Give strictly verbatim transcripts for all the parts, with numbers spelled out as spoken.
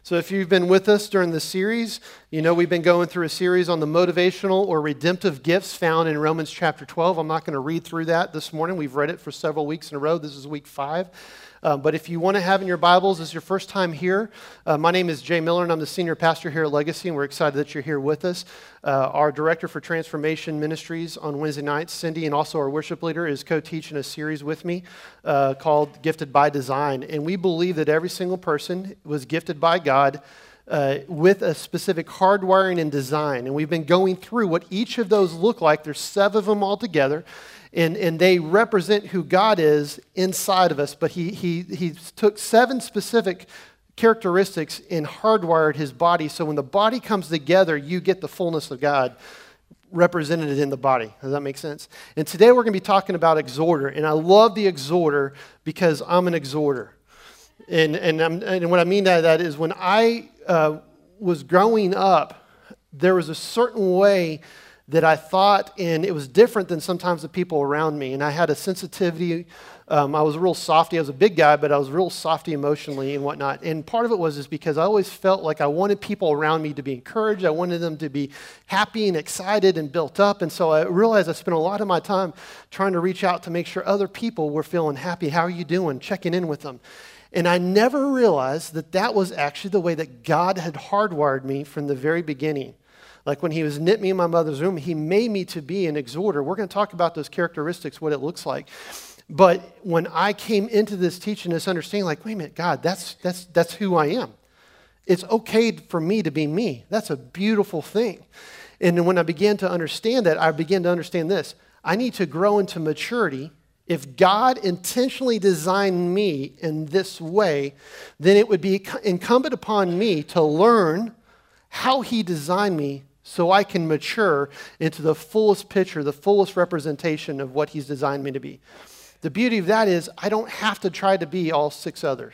So if you've been with us during the series, you know we've been going through a series on the motivational or redemptive gifts found in Romans chapter twelve. I'm not going to read through that this morning. We've read it for several weeks in a row. This is week five. Um, but if you want to have in your Bibles, this is your first time here, uh, my name is Jay Miller, and I'm the senior pastor here at Legacy, and we're excited that you're here with us. Uh, our director for Transformation Ministries on Wednesday nights, Cindy, and also our worship leader is co-teaching a series with me uh, called Gifted by Design. And we believe that every single person was gifted by God uh, with a specific hardwiring and design. And we've been going through what each of those look like. There's seven of them all together. And, and they represent who God is inside of us. But he, he, he took seven specific characteristics and hardwired his body. So when the body comes together, you get the fullness of God represented in the body. Does that make sense? And today we're going to be talking about exhorter. And I love the exhorter because I'm an exhorter. And, and, I'm, and what I mean by that is when I uh, was growing up, there was a certain way that I thought, and it was different than sometimes the people around me. And I had a sensitivity. Um, I was a real softy. I was a big guy, but I was real softy emotionally and whatnot. And part of it was is because I always felt like I wanted people around me to be encouraged. I wanted them to be happy and excited and built up. And so I realized I spent a lot of my time trying to reach out to make sure other people were feeling happy. How are you doing? Checking in with them. And I never realized that that was actually the way that God had hardwired me from the very beginning. Like when he was knit me in my mother's womb, he made me to be an exhorter. We're going to talk about those characteristics, what it looks like. But when I came into this teaching, this understanding, like, wait a minute, God, that's that's that's who I am. It's okay for me to be me. That's a beautiful thing. And when I began to understand that, I began to understand this. I need to grow into maturity. If God intentionally designed me in this way, then it would be incumbent upon me to learn how he designed me so I can mature into the fullest picture, the fullest representation of what he's designed me to be. The beauty of that is I don't have to try to be all six others.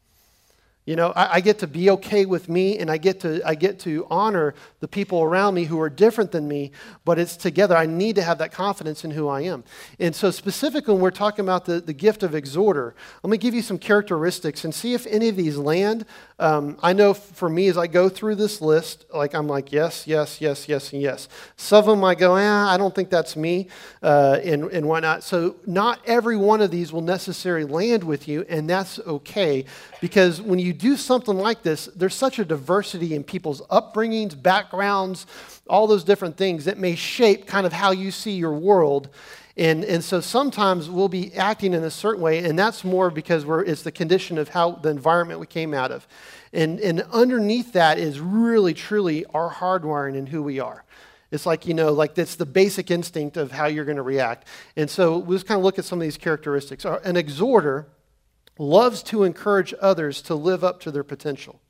You know, I, I get to be okay with me, and I get to I get to honor the people around me who are different than me, but it's together. I need to have that confidence in who I am. And so specifically when we're talking about the, the gift of exhorter, let me give you some characteristics and see if any of these land. Um, I know for me as I go through this list, like I'm like, yes, yes, yes, yes, and yes. Some of them I go, eh, I don't think that's me, uh, and, and whatnot. So not every one of these will necessarily land with you, and that's okay, because when you do something like this, there's such a diversity in people's upbringings, backgrounds, all those different things that may shape kind of how you see your world. And, and so sometimes we'll be acting in a certain way, and that's more because we're, it's the condition of how the environment we came out of. And, and underneath that is really, truly our hardwiring and who we are. It's like, you know, like that's the basic instinct of how you're going to react. And so we'll just kind of look at some of these characteristics. An exhorter loves to encourage others to live up to their potential.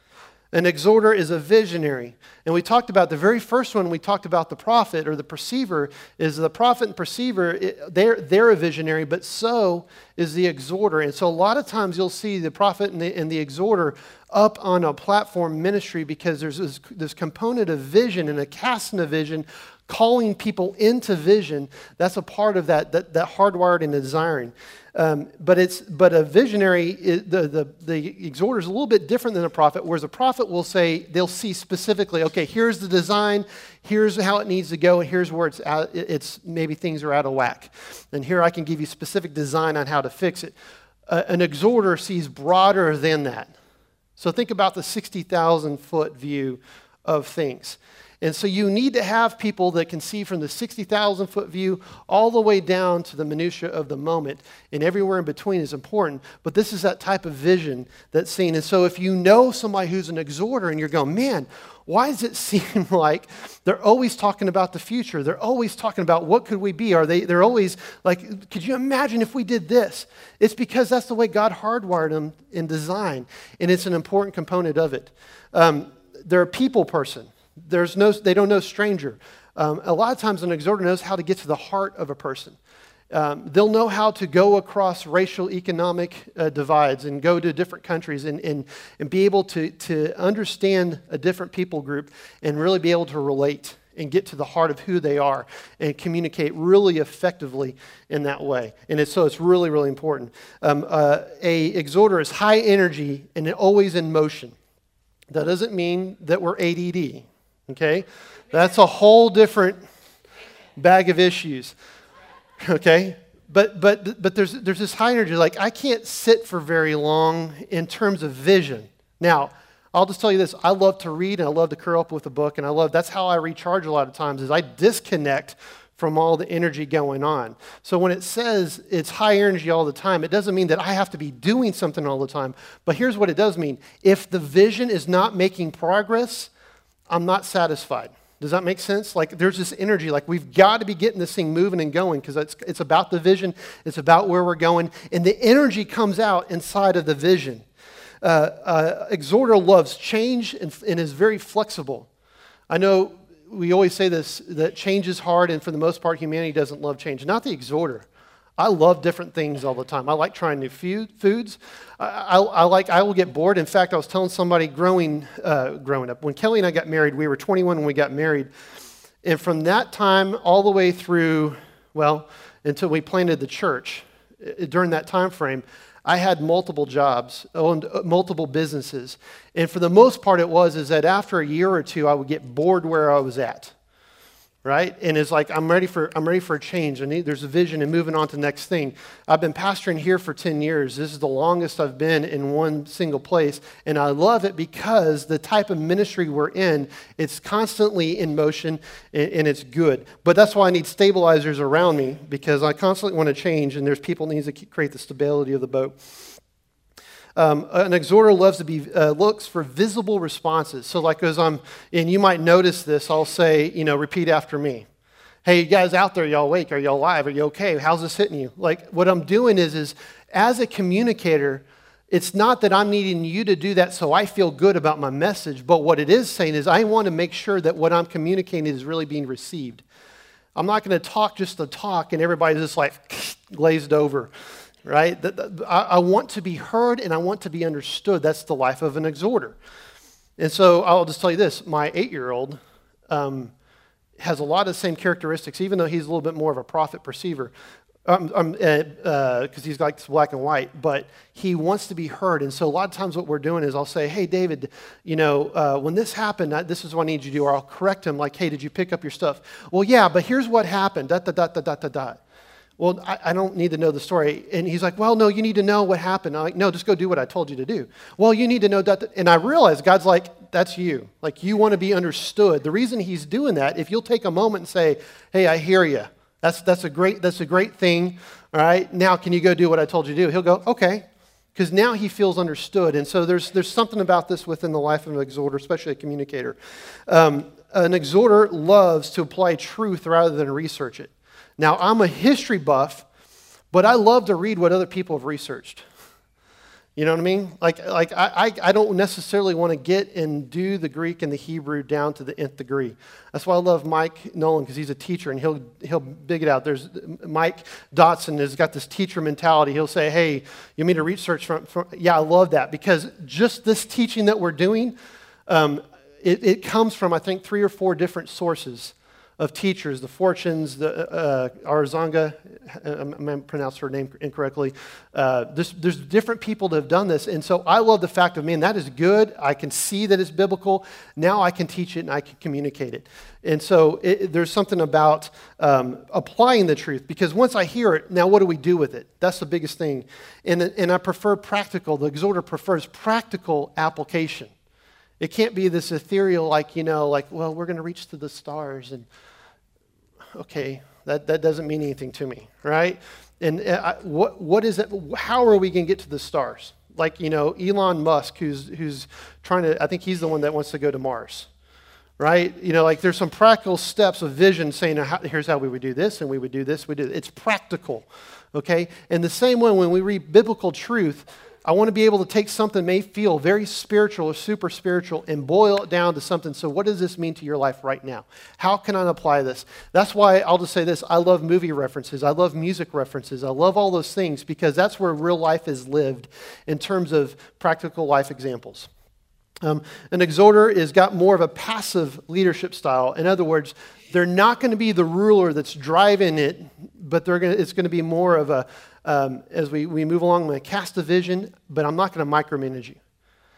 An exhorter is a visionary. And we talked about the very first one, we talked about the prophet or the perceiver, is the prophet and perceiver, it, they're, they're a visionary, but so is the exhorter. And so a lot of times you'll see the prophet and the, and the exhorter up on a platform ministry because there's this, this component of vision and a casting of vision, calling people into vision. That's a part of that, that, that hardwired and desiring. Um, but it's but a visionary, is, the, the, the exhorter is a little bit different than a prophet, whereas a prophet will say, they'll see specifically, okay, here's the design, here's how it needs to go, and here's where it's out, it's maybe things are out of whack. And here I can give you specific design on how to fix it. Uh, an exhorter sees broader than that. So think about the sixty thousand foot view of things. And so you need to have people that can see from the sixty thousand foot view all the way down to the minutia of the moment. And everywhere in between is important. But this is that type of vision that's seen. And so if you know somebody who's an exhorter and you're going, man, why does it seem like they're always talking about the future? They're always talking about what could we be? Are they, they're always like, could you imagine if we did this? It's because that's the way God hardwired them in design. And it's an important component of it. Um, they're a people person. There's no, they don't know stranger. Um, a lot of times an exhorter knows how to get to the heart of a person. Um, they'll know how to go across racial, economic uh, divides and go to different countries and, and, and be able to, to understand a different people group and really be able to relate and get to the heart of who they are and communicate really effectively in that way. And it's, so it's really, really important. Um, uh, a exhorter is high energy and always in motion. That doesn't mean that we're A D D, okay? That's a whole different bag of issues, okay? But but but there's there's this high energy, like I can't sit for very long in terms of vision. Now, I'll just tell you this, I love to read and I love to curl up with a book, and I love, that's how I recharge a lot of times, is I disconnect from all the energy going on. So when it says it's high energy all the time, it doesn't mean that I have to be doing something all the time. But here's what it does mean. If the vision is not making progress, I'm not satisfied. Does that make sense? Like there's this energy, like we've got to be getting this thing moving and going because it's, it's about the vision, it's about where we're going, and the energy comes out inside of the vision. Uh, uh, exhorter loves change and, and is very flexible. I know we always say this, that change is hard, and for the most part, humanity doesn't love change. Not the exhorter. I love different things all the time. I like trying new food, foods. I, I, I like. I will get bored. In fact, I was telling somebody growing, uh, growing up, when Kelly and I got married, we were twenty-one when we got married, and from that time all the way through, well, until we planted the church, during that time frame, I had multiple jobs, owned multiple businesses. And for the most part it was is that after a year or two, I would get bored where I was at, right? And it's like, I'm ready for I'm ready for a change. I need, there's a vision and moving on to the next thing. I've been pastoring here for ten years. This is the longest I've been in one single place. And I love it because the type of ministry we're in, it's constantly in motion and, and it's good. But that's why I need stabilizers around me, because I constantly want to change, and there's people that need to create the stability of the boat. Um, an exhorter loves to be, uh, looks for visible responses. So like as I'm, and you might notice this, I'll say, you know, repeat after me. Hey, you guys out there, y'all awake? Are y'all alive? Are you okay? How's this hitting you? Like what I'm doing is, is as a communicator, it's not that I'm needing you to do that so I feel good about my message, but what it is saying is I want to make sure that what I'm communicating is really being received. I'm not going to talk just to talk and everybody's just like glazed over. Right? I want to be heard and I want to be understood. That's the life of an exhorter. And so I'll just tell you this. My eight-year-old um, has a lot of the same characteristics, even though he's a little bit more of a prophet perceiver, because um, um, uh, uh, he's like this black and white, but he wants to be heard. And so a lot of times what we're doing is I'll say, hey, David, you know, uh, when this happened, I, this is what I need you to do. Or I'll correct him like, hey, did you pick up your stuff? Well, yeah, but here's what happened, dot, dot, dot, dot, dot, dot, dot. Well, I, I don't need to know the story. And he's like, well, no, you need to know what happened. I'm like, no, just go do what I told you to do. Well, you need to know that. And I realized God's like, that's you. Like, you want to be understood. The reason he's doing that, if you'll take a moment and say, hey, I hear you. That's, that's, a great, that's a great thing. All right, now can you go do what I told you to do? He'll go, okay. Because now he feels understood. And so there's, there's something about this within the life of an exhorter, especially a communicator. Um, an exhorter loves to apply truth rather than research it. Now, I'm a history buff, but I love to read what other people have researched. You know what I mean? Like, like I, I, I don't necessarily want to get and do the Greek and the Hebrew down to the nth degree. That's why I love Mike Nolan, because he's a teacher, and he'll he'll big it out. There's Mike Dotson has got this teacher mentality. He'll say, hey, you mean to research from, from yeah, I love that, because just this teaching that we're doing, um, it, it comes from, I think, three or four different sources of teachers, the Fortunes, the uh, Arzanga, I may pronounce her name incorrectly. Uh, there's, there's different people that have done this, and so I love the fact of, man, that is good. I can see that it's biblical. Now I can teach it and I can communicate it. And so it, there's something about um, applying the truth, because once I hear it, now what do we do with it? That's the biggest thing. And, and I prefer practical. The exhorter prefers practical application. It can't be this ethereal, like, you know, like, well, we're going to reach to the stars. And, okay, that, that doesn't mean anything to me, right? And I, what what is it? How are we going to get to the stars? Like, you know, Elon Musk, who's who's trying to, I think he's the one that wants to go to Mars, right? You know, like there's some practical steps of vision saying, here's how we would do this, and we would do this, we do this. It's practical, okay? And the same way when we read biblical truth, I want to be able to take something that may feel very spiritual or super spiritual and boil it down to something. So what does this mean to your life right now? How can I apply this? That's why I'll just say this. I love movie references. I love music references. I love all those things, because that's where real life is lived in terms of practical life examples. Um, an exhorter is got more of a passive leadership style. In other words, they're not going to be the ruler that's driving it, but they're going to, it's going to be more of a, um, as we, we move along, I'm going to cast a vision, but I'm not going to micromanage you.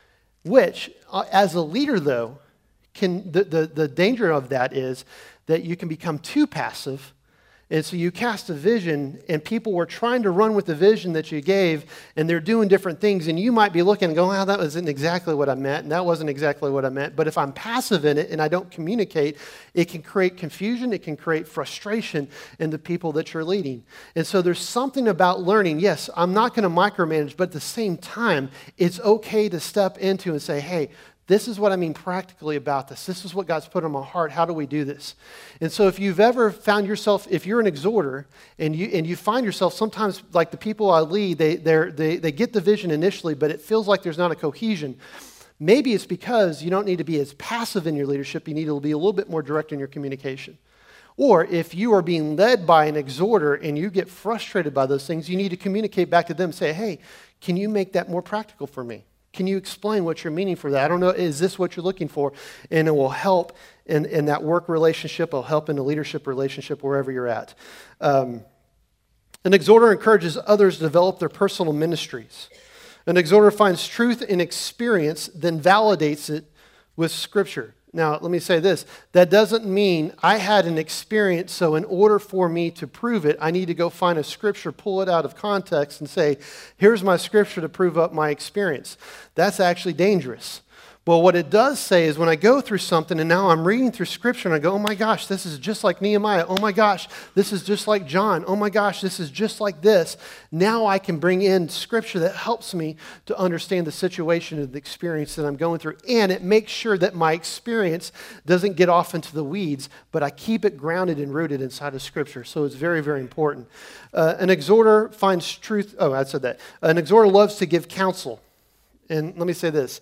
which, uh, as a leader, though, can the, the, the danger of that is that you can become too passive. And so you cast a vision, and people were trying to run with the vision that you gave, and they're doing different things, and you might be looking and going, oh, that wasn't exactly what I meant, and that wasn't exactly what I meant. But if I'm passive in it and I don't communicate, it can create confusion, it can create frustration in the people that you're leading. And so there's something about learning. Yes, I'm not going to micromanage, but at the same time, it's okay to step into and say, hey, this is what I mean practically about this. This is what God's put on my heart. How do we do this? And so if you've ever found yourself, if you're an exhorter and you and you find yourself sometimes like the people I lead, they they they get the vision initially, but it feels like there's not a cohesion. Maybe it's because you don't need to be as passive in your leadership. You need to be a little bit more direct in your communication. Or if you are being led by an exhorter and you get frustrated by those things, you need to communicate back to them. Say, hey, can you make that more practical for me? Can you explain what you're meaning for that? I don't know, is this what you're looking for? And it will help in, in that work relationship. It'll help in the leadership relationship wherever you're at. Um, an exhorter encourages others to develop their personal ministries. An exhorter finds truth in experience, then validates it with Scripture. Now, let me say this. That doesn't mean I had an experience, so in order for me to prove it, I need to go find a scripture, pull it out of context, and say, here's my scripture to prove up my experience. That's actually dangerous. Well, what it does say is when I go through something and now I'm reading through Scripture and I go, oh my gosh, this is just like Nehemiah. Oh my gosh, this is just like John. Oh my gosh, this is just like this. Now I can bring in Scripture that helps me to understand the situation and the experience that I'm going through. And it makes sure that my experience doesn't get off into the weeds, but I keep it grounded and rooted inside of Scripture. So it's very, very important. Uh, an exhorter finds truth. Oh, I said that. An exhorter loves to give counsel. And let me say this.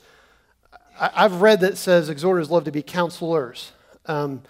I've read that says exhorters love to be counselors. Um,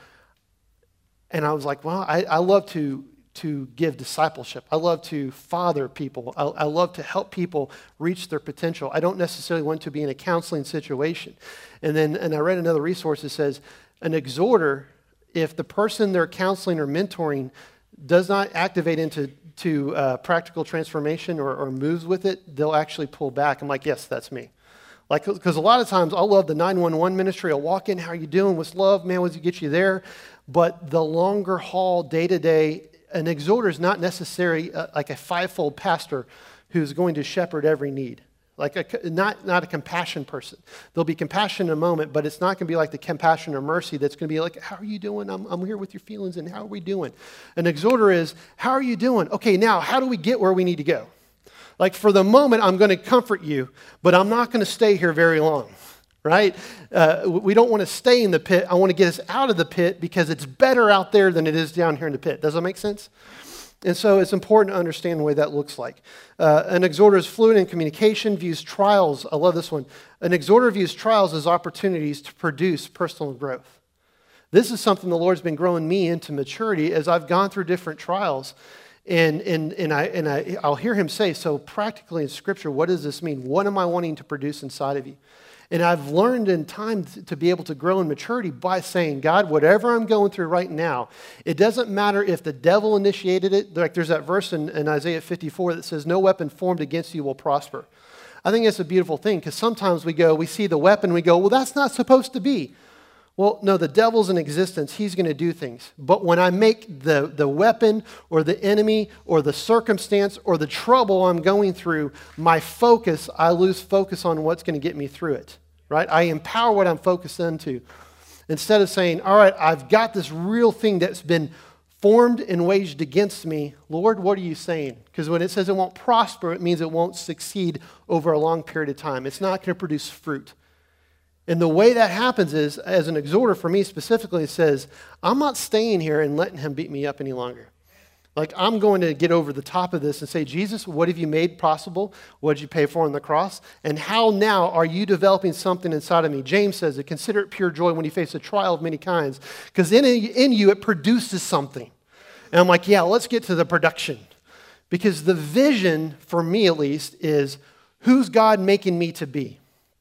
and I was like, well, I, I love to, to give discipleship. I love to father people. I, I love to help people reach their potential. I don't necessarily want to be in a counseling situation. And then and I read another resource that says an exhorter, if the person they're counseling or mentoring does not activate into to uh, practical transformation or, or moves with it, they'll actually pull back. I'm like, yes, that's me. Like, because a lot of times I love the nine one one ministry. I'll walk in, how you doing? What's love? Man, what's get you there? But the longer haul, day-to-day, an exhorter is not necessarily uh, like a fivefold pastor who's going to shepherd every need. Like, a, not, not a compassion person. There'll be compassion in a moment, but it's not going to be like the compassion or mercy that's going to be like, how are you doing? I'm, I'm here with your feelings, and how are we doing? An exhorter is, how are you doing? Okay, now, how do we get where we need to go? Like, for the moment, I'm going to comfort you, but I'm not going to stay here very long, right? Uh, we don't want to stay in the pit. I want to get us out of the pit because it's better out there than it is down here in the pit. Does that make sense? And so it's important to understand the way that looks like. Uh, an exhorter is fluent in communication, views trials. I love this one. An exhorter views trials as opportunities to produce personal growth. This is something the Lord's been growing me into maturity as I've gone through different trials. And and and I and I I'll hear him say, so practically in Scripture, what does this mean? What am I wanting to produce inside of you? And I've learned in time to be able to grow in maturity by saying, God, whatever I'm going through right now, it doesn't matter if the devil initiated it. Like there's that verse in, in Isaiah fifty-four that says, no weapon formed against you will prosper. I think it's a beautiful thing because sometimes we go, we see the weapon, we go, well, that's not supposed to be. Well, no, the devil's in existence. He's going to do things. But when I make the, the weapon or the enemy or the circumstance or the trouble I'm going through my focus, I lose focus on what's going to get me through it, right? I empower what I'm focused into. Instead of saying, all right, I've got this real thing that's been formed and waged against me. Lord, what are you saying? Because when it says it won't prosper, it means it won't succeed over a long period of time. It's not going to produce fruit. And the way that happens is, as an exhorter for me specifically, it says, I'm not staying here and letting him beat me up any longer. Like, I'm going to get over the top of this and say, Jesus, what have you made possible? What did you pay for on the cross? And how now are you developing something inside of me? James says it, consider it pure joy when you face a trial of many kinds, because in, in you it produces something. And I'm like, yeah, let's get to the production. Because the vision, for me at least, is who's God making me to be?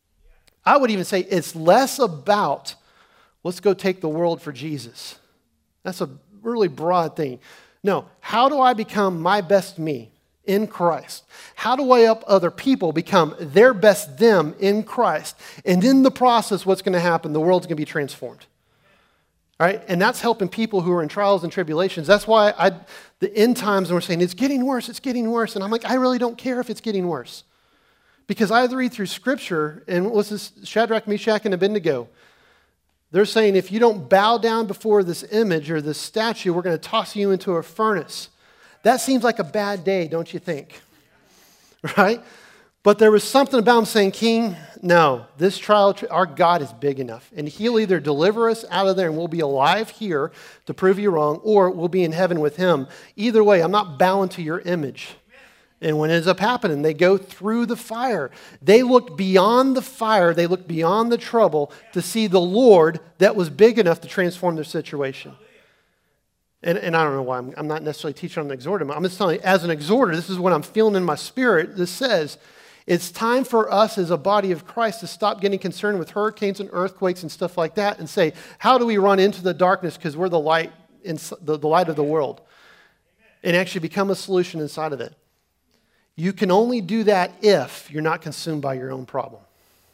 I would even say it's less about, let's go take the world for Jesus. That's a really broad thing. No, how do I become my best me in Christ? How do I help other people become their best them in Christ? And in the process, what's going to happen? The world's going to be transformed. All right? And that's helping people who are in trials and tribulations. That's why I, the end times, and we're saying, it's getting worse, it's getting worse. And I'm like, I really don't care if it's getting worse. Because I read through Scripture, and what's this, Shadrach, Meshach, and Abednego. They're saying, if you don't bow down before this image or this statue, we're going to toss you into a furnace. That seems like a bad day, don't you think? Right? But there was something about him saying, King, no, this trial, our God is big enough. And he'll either deliver us out of there and we'll be alive here to prove you wrong, or we'll be in heaven with him. Either way, I'm not bowing to your image. And what ends up happening, they go through the fire. They looked beyond the fire. They looked beyond the trouble to see the Lord that was big enough to transform their situation. And, and I don't know why. I'm, I'm not necessarily teaching on an exhorter. I'm just telling you, as an exhorter, this is what I'm feeling in my spirit. This says, it's time for us as a body of Christ to stop getting concerned with hurricanes and earthquakes and stuff like that and say, how do we run into the darkness because we're the light, in, the, the light of the world, and actually become a solution inside of it. You can only do that if you're not consumed by your own problem.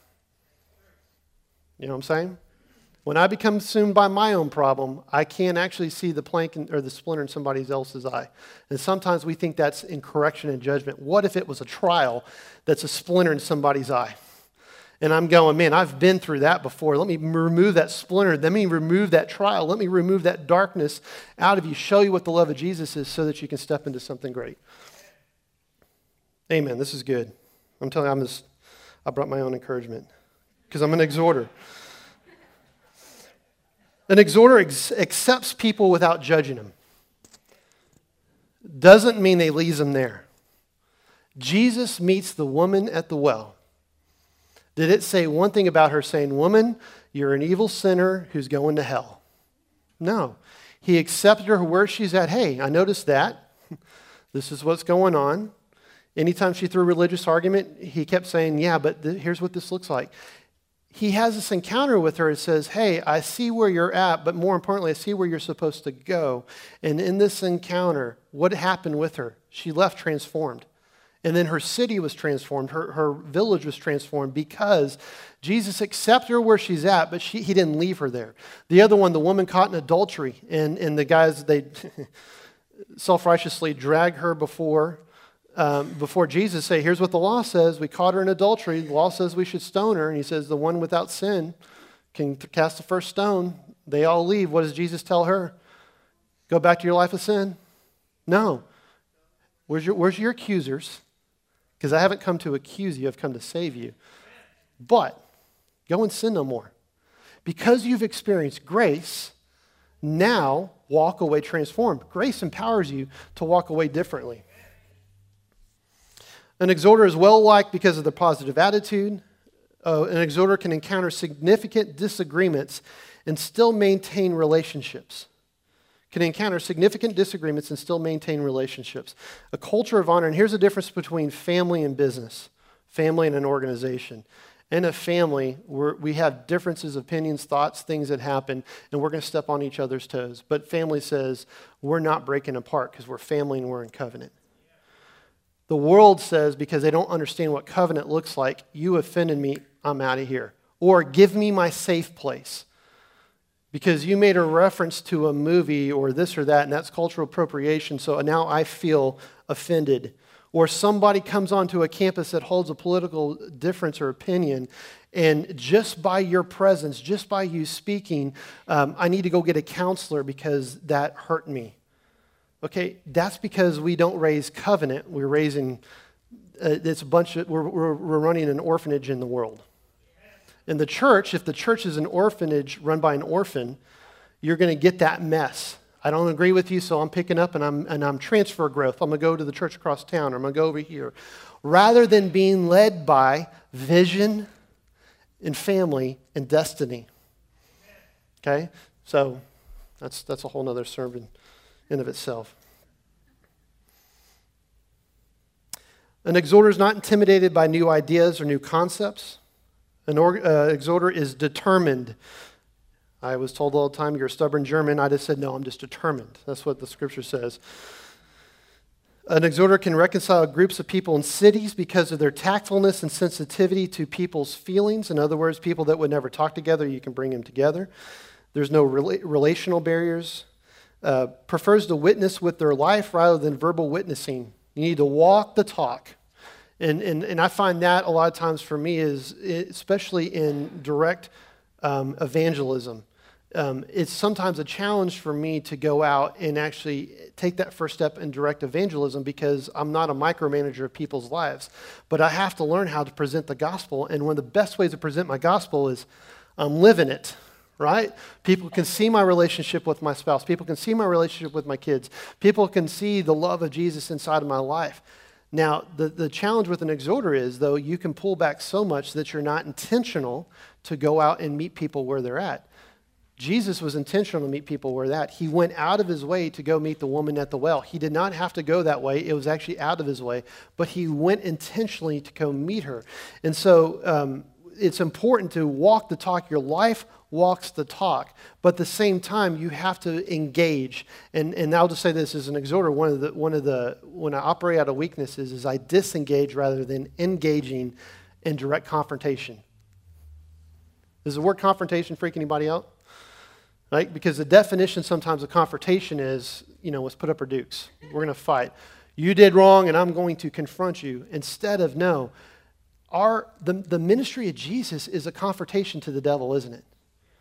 You know what I'm saying? When I become consumed by my own problem, I can't actually see the plank in, or the splinter in somebody else's eye. And sometimes we think that's in correction and judgment. What if it was a trial that's a splinter in somebody's eye? And I'm going, man, I've been through that before. Let me remove that splinter. Let me remove that trial. Let me remove that darkness out of you. Show you what the love of Jesus is so that you can step into something great. Amen. This is good. I'm telling you, I'm just, I brought my own encouragement because I'm an exhorter. An exhorter ex- accepts people without judging them. Doesn't mean they leaves them there. Jesus meets the woman at the well. Did it say one thing about her saying, woman, you're an evil sinner who's going to hell? No. He accepted her where she's at. Hey, I noticed that. This is what's going on. Anytime she threw a religious argument, he kept saying, yeah, but th- here's what this looks like. He has this encounter with her and says, hey, I see where you're at, but more importantly, I see where you're supposed to go. And in this encounter, what happened with her? She left transformed. And then her city was transformed. Her, her village was transformed because Jesus accepted her where she's at, but she, he didn't leave her there. The other one, the woman caught in adultery, and, and the guys, they self-righteously drag her before Um, before Jesus say, here's what the law says. We caught her in adultery. The law says we should stone her. And he says the one without sin can cast the first stone. They all leave. What does Jesus tell her? Go back to your life of sin? No. Where's your, where's your accusers? Because I haven't come to accuse you. I've come to save you. But go and sin no more. Because you've experienced grace, now walk away transformed. Grace empowers you to walk away differently. An exhorter is well-liked because of their positive attitude. Uh, an exhorter can encounter significant disagreements and still maintain relationships. Can encounter significant disagreements and still maintain relationships. A culture of honor, and here's the difference between family and business, family and an organization. In a family, we're, we have differences, opinions, thoughts, things that happen, and we're going to step on each other's toes. But family says, we're not breaking apart because we're family and we're in covenant. The world says, because they don't understand what covenant looks like, you offended me, I'm out of here. Or give me my safe place. Because you made a reference to a movie or this or that, and that's cultural appropriation, so now I feel offended. Or somebody comes onto a campus that holds a political difference or opinion, and just by your presence, just by you speaking, um, I need to go get a counselor because that hurt me. Okay, that's because we don't raise covenant. We're raising, uh, it's a bunch of, we're, we're, we're running an orphanage in the world. In the church, if the church is an orphanage run by an orphan, you're going to get that mess. I don't agree with you, so I'm picking up and I'm, and I'm transfer growth. I'm going to go to the church across town, or I'm going to go over here. Rather than being led by vision and family and destiny. Okay, so that's, that's a whole other sermon in of itself. An exhorter is not intimidated by new ideas or new concepts. An or, uh, exhorter is determined. I was told all the time, you're a stubborn German. I just said, no, I'm just determined. That's what the scripture says. An exhorter can reconcile groups of people in cities because of their tactfulness and sensitivity to people's feelings. In other words, people that would never talk together, you can bring them together. There's no rela- relational barriers. Uh, prefers to witness with their life rather than verbal witnessing. You need to walk the talk. And, and, and I find that a lot of times for me is, especially in direct um, evangelism, Um, it's sometimes a challenge for me to go out and actually take that first step in direct evangelism because I'm not a micromanager of people's lives. But I have to learn how to present the gospel, and one of the best ways to present my gospel is I'm living it, right? People can see my relationship with my spouse. People can see my relationship with my kids. People can see the love of Jesus inside of my life. Now, the, the challenge with an exhorter is, though, you can pull back so much that you're not intentional to go out and meet people where they're at. Jesus was intentional to meet people where they're at. He went out of his way to go meet the woman at the well. He did not have to go that way. It was actually out of his way. But he went intentionally to go meet her. And so um, it's important to walk the talk. Your life walks the talk. But at the same time, you have to engage. And, and I'll just say this as an exhorter. One of the, one of the, when I operate out of weaknesses is I disengage rather than engaging in direct confrontation. Does the word confrontation freak anybody out? Right? Because the definition sometimes of confrontation is, you know, let's put up our dukes. We're going to fight. You did wrong and I'm going to confront you. Instead of, no, our, the, the ministry of Jesus is a confrontation to the devil, isn't it?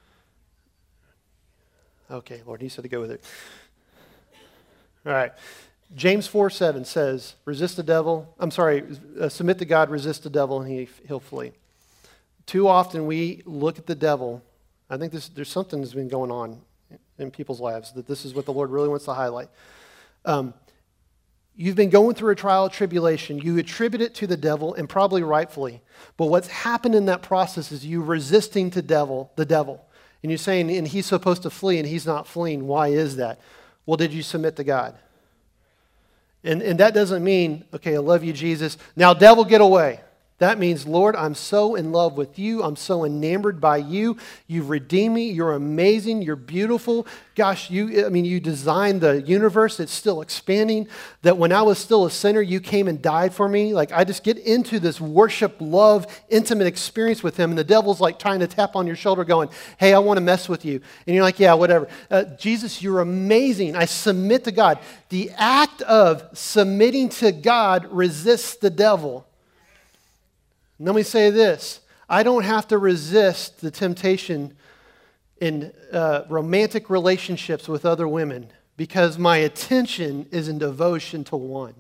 Okay, Lord, he said to go with it. All right. James four seven says, resist the devil. I'm sorry, uh, submit to God, resist the devil, and he, he'll flee. Too often we look at the devil. I think this, there's something that's been going on in people's lives, that this is what the Lord really wants to highlight. Um, you've been going through a trial of tribulation. You attribute it to the devil, and probably rightfully. But what's happened in that process is you resisting to devil, the devil. And you're saying, and he's supposed to flee, and he's not fleeing. Why is that? Well, did you submit to God? And, and that doesn't mean, okay, I love you, Jesus. Now, devil, get away. That means, Lord, I'm so in love with you. I'm so enamored by you. You've redeemed me. You're amazing. You're beautiful. Gosh, you, I mean, you designed the universe. It's still expanding. That when I was still a sinner, you came and died for me. Like, I just get into this worship, love, intimate experience with him. And the devil's like trying to tap on your shoulder going, hey, I want to mess with you. And you're like, yeah, whatever. Uh, Jesus, you're amazing. I submit to God. The act of submitting to God resists the devil. And let me say this. I don't have to resist the temptation in uh, romantic relationships with other women because my attention is in devotion to one.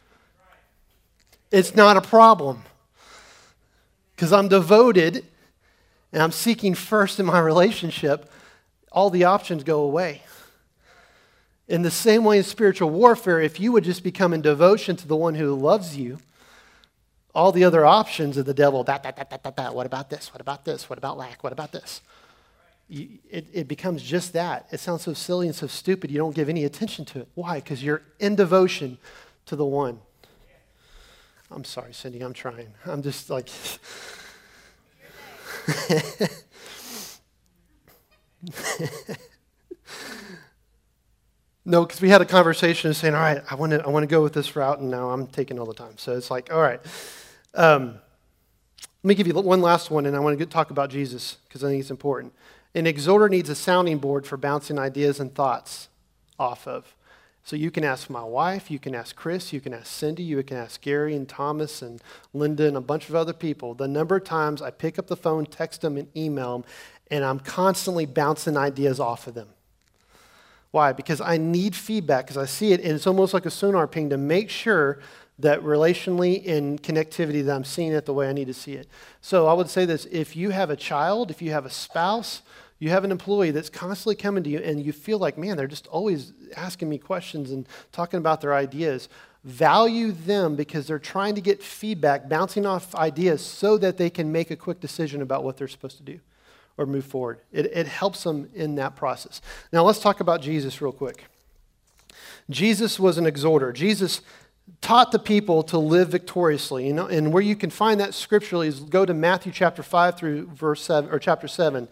It's not a problem because I'm devoted and I'm seeking first in my relationship. All the options go away. In the same way in spiritual warfare, if you would just become in devotion to the one who loves you, all the other options of the devil, that, that, that, that, that, that, what about this? What about this? What about lack? What about this? You, it, it becomes just that. It sounds so silly and so stupid, you don't give any attention to it. Why? Because you're in devotion to the one. I'm sorry, Cindy, I'm trying. I'm just like... No, because we had a conversation and saying, all right, I want to I want to go with this route, and now I'm taking all the time. So it's like, all right. Um, let me give you one last one, and I want to talk about Jesus, because I think it's important. An exhorter needs a sounding board for bouncing ideas and thoughts off of. So you can ask my wife, you can ask Chris, you can ask Cindy, you can ask Gary and Thomas and Linda and a bunch of other people. The number of times I pick up the phone, text them, and email them, and I'm constantly bouncing ideas off of them. Why? Because I need feedback, because I see it, and it's almost like a sonar ping to make sure that relationally and connectivity that I'm seeing it the way I need to see it. So I would say this, if you have a child, if you have a spouse, you have an employee that's constantly coming to you and you feel like, man, they're just always asking me questions and talking about their ideas, value them because they're trying to get feedback, bouncing off ideas so that they can make a quick decision about what they're supposed to do or move forward. It, it helps them in that process. Now let's talk about Jesus real quick. Jesus was an exhorter. Jesus taught the people to live victoriously. You know, and where you can find that scripturally is go to Matthew chapter five through verse seven or chapter seven.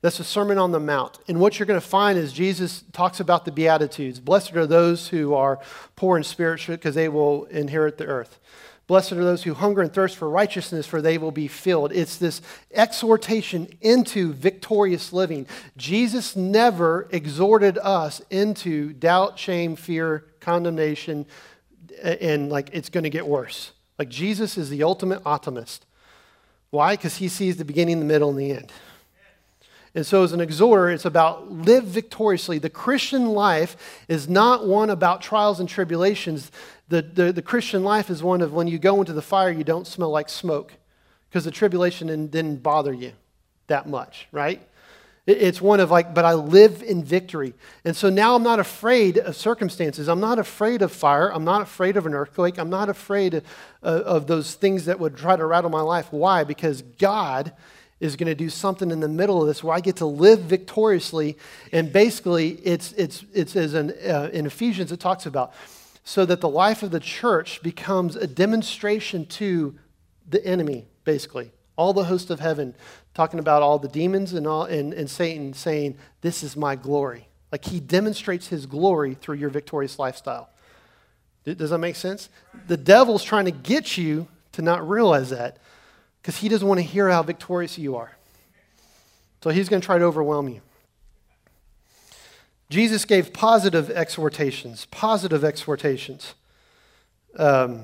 That's the Sermon on the Mount. And what you're going to find is Jesus talks about the Beatitudes. Blessed are those who are poor in spirit, because they will inherit the earth. Blessed are those who hunger and thirst for righteousness, for they will be filled. It's this exhortation into victorious living. Jesus never exhorted us into doubt, shame, fear, condemnation, and like it's going to get worse. Like Jesus is the ultimate optimist. Why? Because he sees the beginning, the middle, and the end. And so as an exhorter, it's about live victoriously. The Christian life is not one about trials and tribulations. The, the, the Christian life is one of when you go into the fire, you don't smell like smoke because the tribulation didn't, didn't bother you that much, right? It, it's one of like, but I live in victory. And so now I'm not afraid of circumstances. I'm not afraid of fire. I'm not afraid of an earthquake. I'm not afraid of, uh, of those things that would try to rattle my life. Why? Because God is going to do something in the middle of this where I get to live victoriously. And basically, it's, it's, it's as in, uh, in Ephesians it talks about, so that the life of the church becomes a demonstration to the enemy, basically. All the host of heaven, talking about all the demons and, all, and, and Satan saying, this is my glory. Like he demonstrates his glory through your victorious lifestyle. Does that make sense? The devil's trying to get you to not realize that because he doesn't want to hear how victorious you are. So he's going to try to overwhelm you. Jesus gave positive exhortations, positive exhortations. Um,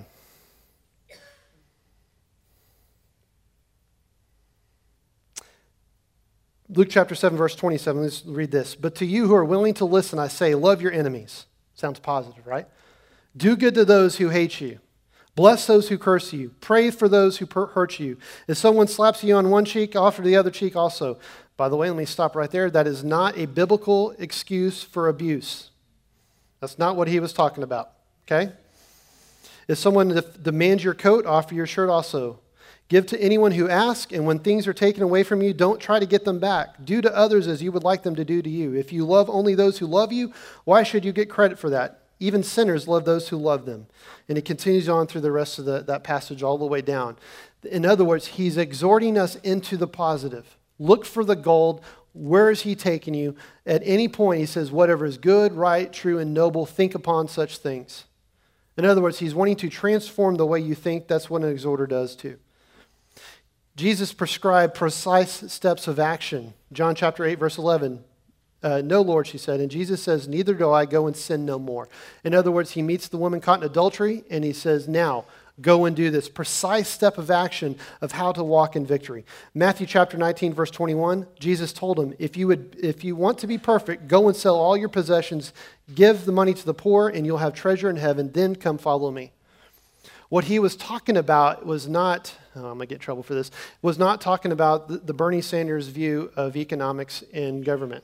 Luke chapter seven, verse twenty-seven, let's read this. But to you who are willing to listen, I say, love your enemies. Sounds positive, right? Do good to those who hate you. Bless those who curse you. Pray for those who per- hurt you. If someone slaps you on one cheek, offer the other cheek also. By the way, let me stop right there. That is not a biblical excuse for abuse. That's not what he was talking about, okay? If someone de- demands your coat, offer your shirt also. Give to anyone who asks, and when things are taken away from you, don't try to get them back. Do to others as you would like them to do to you. If you love only those who love you, why should you get credit for that? Even sinners love those who love them. And it continues on through the rest of the, that passage all the way down. In other words, he's exhorting us into the positive. Look for the gold. Where is he taking you? At any point, he says, whatever is good, right, true, and noble, think upon such things. In other words, he's wanting to transform the way you think. That's what an exhorter does too. Jesus prescribed precise steps of action. John chapter eight, verse eleven. Uh, no, Lord, she said. And Jesus says, neither do I. Go and sin no more. In other words, he meets the woman caught in adultery, and he says, now, go and do this precise step of action of how to walk in victory. Matthew chapter nineteen, verse twenty-one, Jesus told him, if you would, if you want to be perfect, go and sell all your possessions, give the money to the poor, and you'll have treasure in heaven. Then come follow me. What he was talking about was not, oh, I'm going to get in trouble for this, was not talking about the, the Bernie Sanders view of economics and government.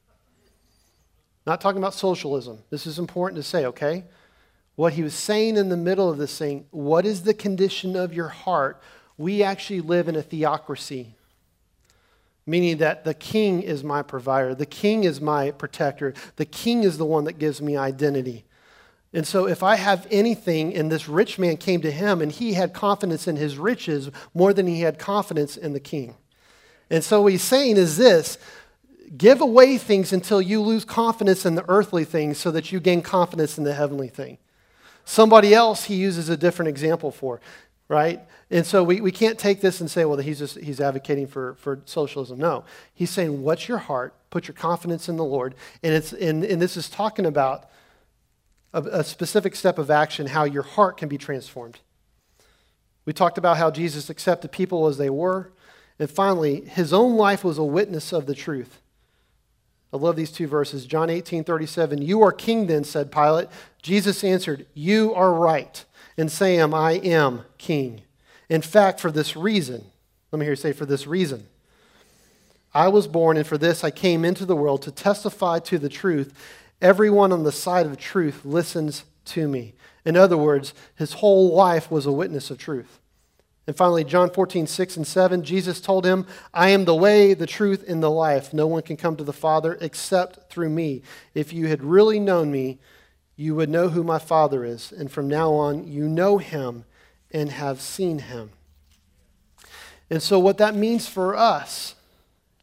Not talking about socialism. This is important to say, okay? What he was saying in the middle of this thing, what is the condition of your heart? We actually live in a theocracy, meaning that the king is my provider. The king is my protector. The king is the one that gives me identity. And so if I have anything, and this rich man came to him, and he had confidence in his riches more than he had confidence in the king. And so what he's saying is this, give away things until you lose confidence in the earthly things so that you gain confidence in the heavenly thing. Somebody else he uses a different example for, right? And so we, we can't take this and say, well, he's just he's advocating for, for socialism. No. He's saying, what's your heart? Put your confidence in the Lord. And it's and, and this is talking about a, a specific step of action, how your heart can be transformed. We talked about how Jesus accepted people as they were. And finally, his own life was a witness of the truth. I love these two verses. John eighteen thirty-seven, you are king then, said Pilate. Jesus answered, you are right in saying I am king. In fact, for this reason, let me hear you say, for this reason, I was born, and for this I came into the world to testify to the truth. Everyone on the side of truth listens to me. In other words, his whole life was a witness of truth. And finally, John fourteen, six and seven, Jesus told him, I am the way, the truth, and the life. No one can come to the Father except through me. If you had really known me, you would know who my Father is. And from now on, you know him and have seen him. And so what that means for us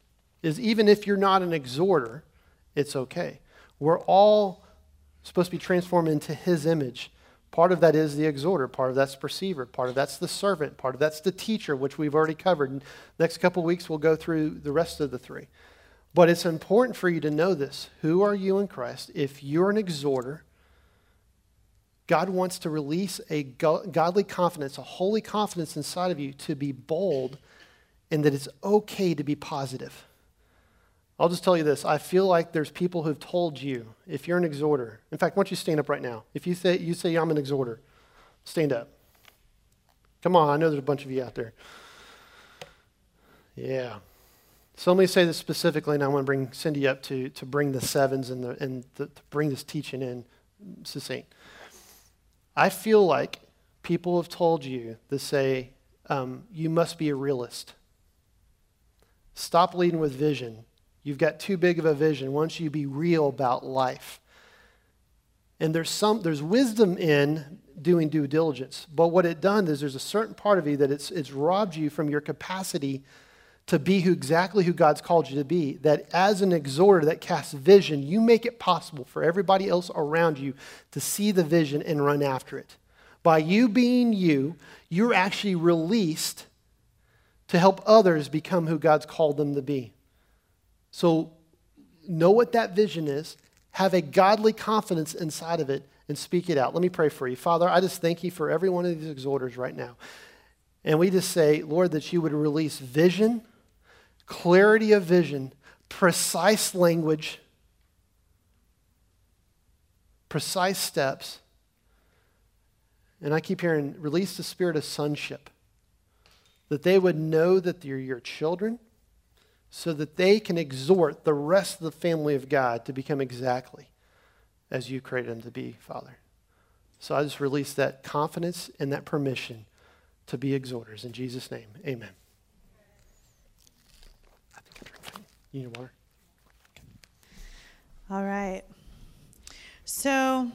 is even if you're not an exhorter, it's okay. We're all supposed to be transformed into his image. Part of that is the exhorter, part of that's the perceiver, part of that's the servant, part of that's the teacher, which we've already covered. And next couple of weeks, we'll go through the rest of the three. But it's important for you to know this. Who are you in Christ? If you're an exhorter, God wants to release a godly confidence, a holy confidence inside of you to be bold and that it's okay to be positive. I'll just tell you this. I feel like there's people who've told you, if you're an exhorter, in fact, why don't you stand up right now? If you say, you say I'm an exhorter, stand up. Come on, I know there's a bunch of you out there. Yeah. So let me say this specifically, and I want to bring Cindy up to, to bring the sevens and, the, and the, to bring this teaching in succinct. I feel like people have told you to say, um, you must be a realist. Stop leading with vision. You've got too big of a vision. Why don't you be real about life? And there's some, there's wisdom in doing due diligence. But what it done is there's a certain part of you that it's, it's robbed you from your capacity to be who exactly who God's called you to be. That as an exhorter that casts vision, you make it possible for everybody else around you to see the vision and run after it. By you being you, you're actually released to help others become who God's called them to be. So know what that vision is, have a godly confidence inside of it, and speak it out. Let me pray for you. Father, I just thank you for every one of these exhorters right now. And we just say, Lord, that you would release vision, clarity of vision, precise language, precise steps. And I keep hearing, release the spirit of sonship, that they would know that they're your children, so that they can exhort the rest of the family of God to become exactly as you created them to be, Father. So I just release that confidence and that permission to be exhorters. In Jesus' name, amen. I think I drank. You need water? All right. So,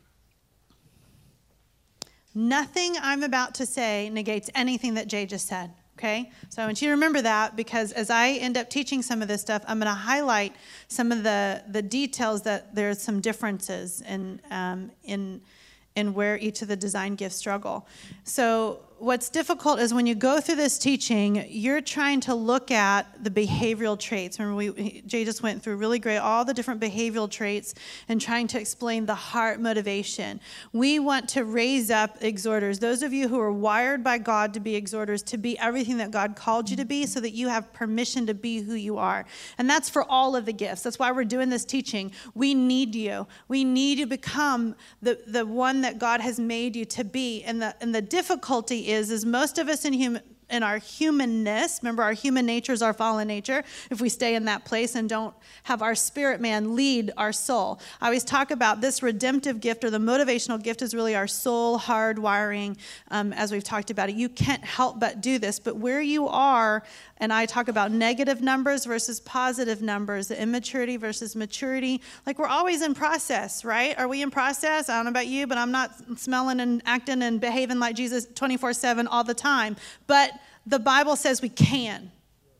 nothing I'm about to say negates anything that Jay just said. Okay, so I want you to remember that, because as I end up teaching some of this stuff, I'm going to highlight some of the, the details that there's some differences in, um, in, in where each of the design gifts struggle. So what's difficult is when you go through this teaching, you're trying to look at the behavioral traits. Remember, we, Jay just went through really great, all the different behavioral traits and trying to explain the heart motivation. We want to raise up exhorters, those of you who are wired by God to be exhorters, to be everything that God called you to be, so that you have permission to be who you are. And that's for all of the gifts. That's why we're doing this teaching. We need you. We need you to become the, the one that God has made you to be. And the, and the difficulty is, is most of us in human, in our humanness, remember our human nature is our fallen nature, if we stay in that place and don't have our spirit man lead our soul. I always talk about this redemptive gift, or the motivational gift, is really our soul hardwiring, um, as we've talked about it. You can't help but do this, but where you are, and I talk about negative numbers versus positive numbers, the immaturity versus maturity. Like, we're always in process, right? Are we in process? I don't know about you, but I'm not smelling and acting and behaving like Jesus twenty-four seven all the time. But the Bible says we can.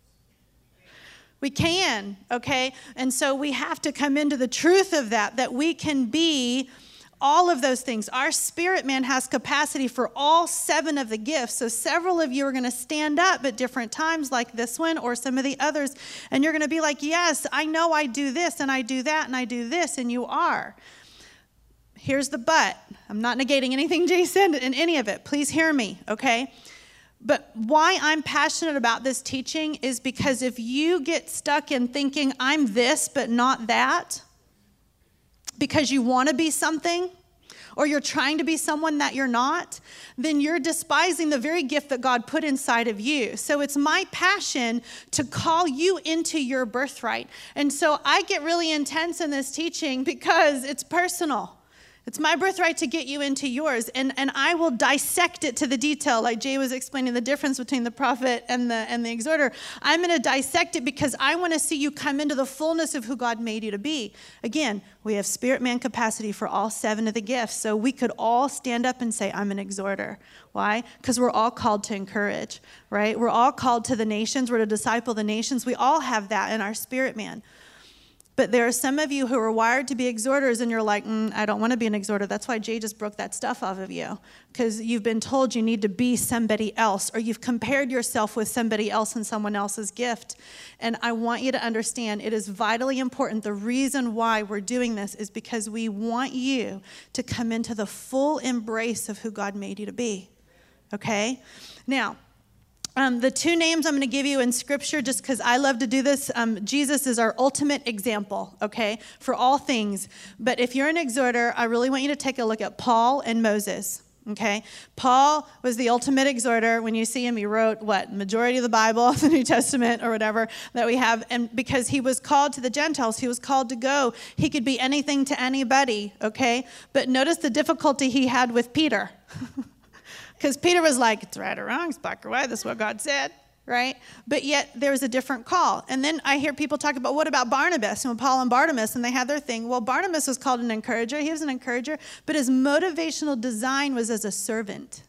We can, okay? And so we have to come into the truth of that, that we can be all of those things. Our spirit man has capacity for all seven of the gifts. So several of you are going to stand up at different times, like this one or some of the others, and you're going to be like, yes, I know I do this and I do that and I do this, and you are. Here's the but. I'm not negating anything Jay said in any of it. Please hear me, okay? But why I'm passionate about this teaching is because if you get stuck in thinking I'm this but not that, because you want to be something, or you're trying to be someone that you're not, then you're despising the very gift that God put inside of you. So it's my passion to call you into your birthright. And so I get really intense in this teaching because it's personal. It's my birthright to get you into yours, and, and I will dissect it to the detail, like Jay was explaining the difference between the prophet and the and the exhorter. I'm going to dissect it because I want to see you come into the fullness of who God made you to be. Again, we have spirit-man capacity for all seven of the gifts, so we could all stand up and say, I'm an exhorter. Why? Because we're all called to encourage, right? We're all called to the nations. We're to disciple the nations. We all have that in our spirit man. But there are some of you who are wired to be exhorters, and you're like, mm, I don't want to be an exhorter. That's why Jay just broke that stuff off of you, because you've been told you need to be somebody else, or you've compared yourself with somebody else and someone else's gift. And I want you to understand it is vitally important. The reason why we're doing this is because we want you to come into the full embrace of who God made you to be, okay? Now, Um, the two names I'm going to give you in Scripture, just because I love to do this, um, Jesus is our ultimate example, okay, for all things. But if you're an exhorter, I really want you to take a look at Paul and Moses, okay? Paul was the ultimate exhorter. When you see him, he wrote, what, majority of the Bible, the New Testament, or whatever that we have. And because he was called to the Gentiles, he was called to go. He could be anything to anybody, okay? But notice the difficulty he had with Peter. Because Peter was like, it's right or wrong, it's black or white, that's what God said, right? But yet there was a different call. And then I hear people talk about, what about Barnabas and Paul and Barnabas, and they had their thing. Well, Barnabas was called an encourager. He was an encourager, but his motivational design was as a servant.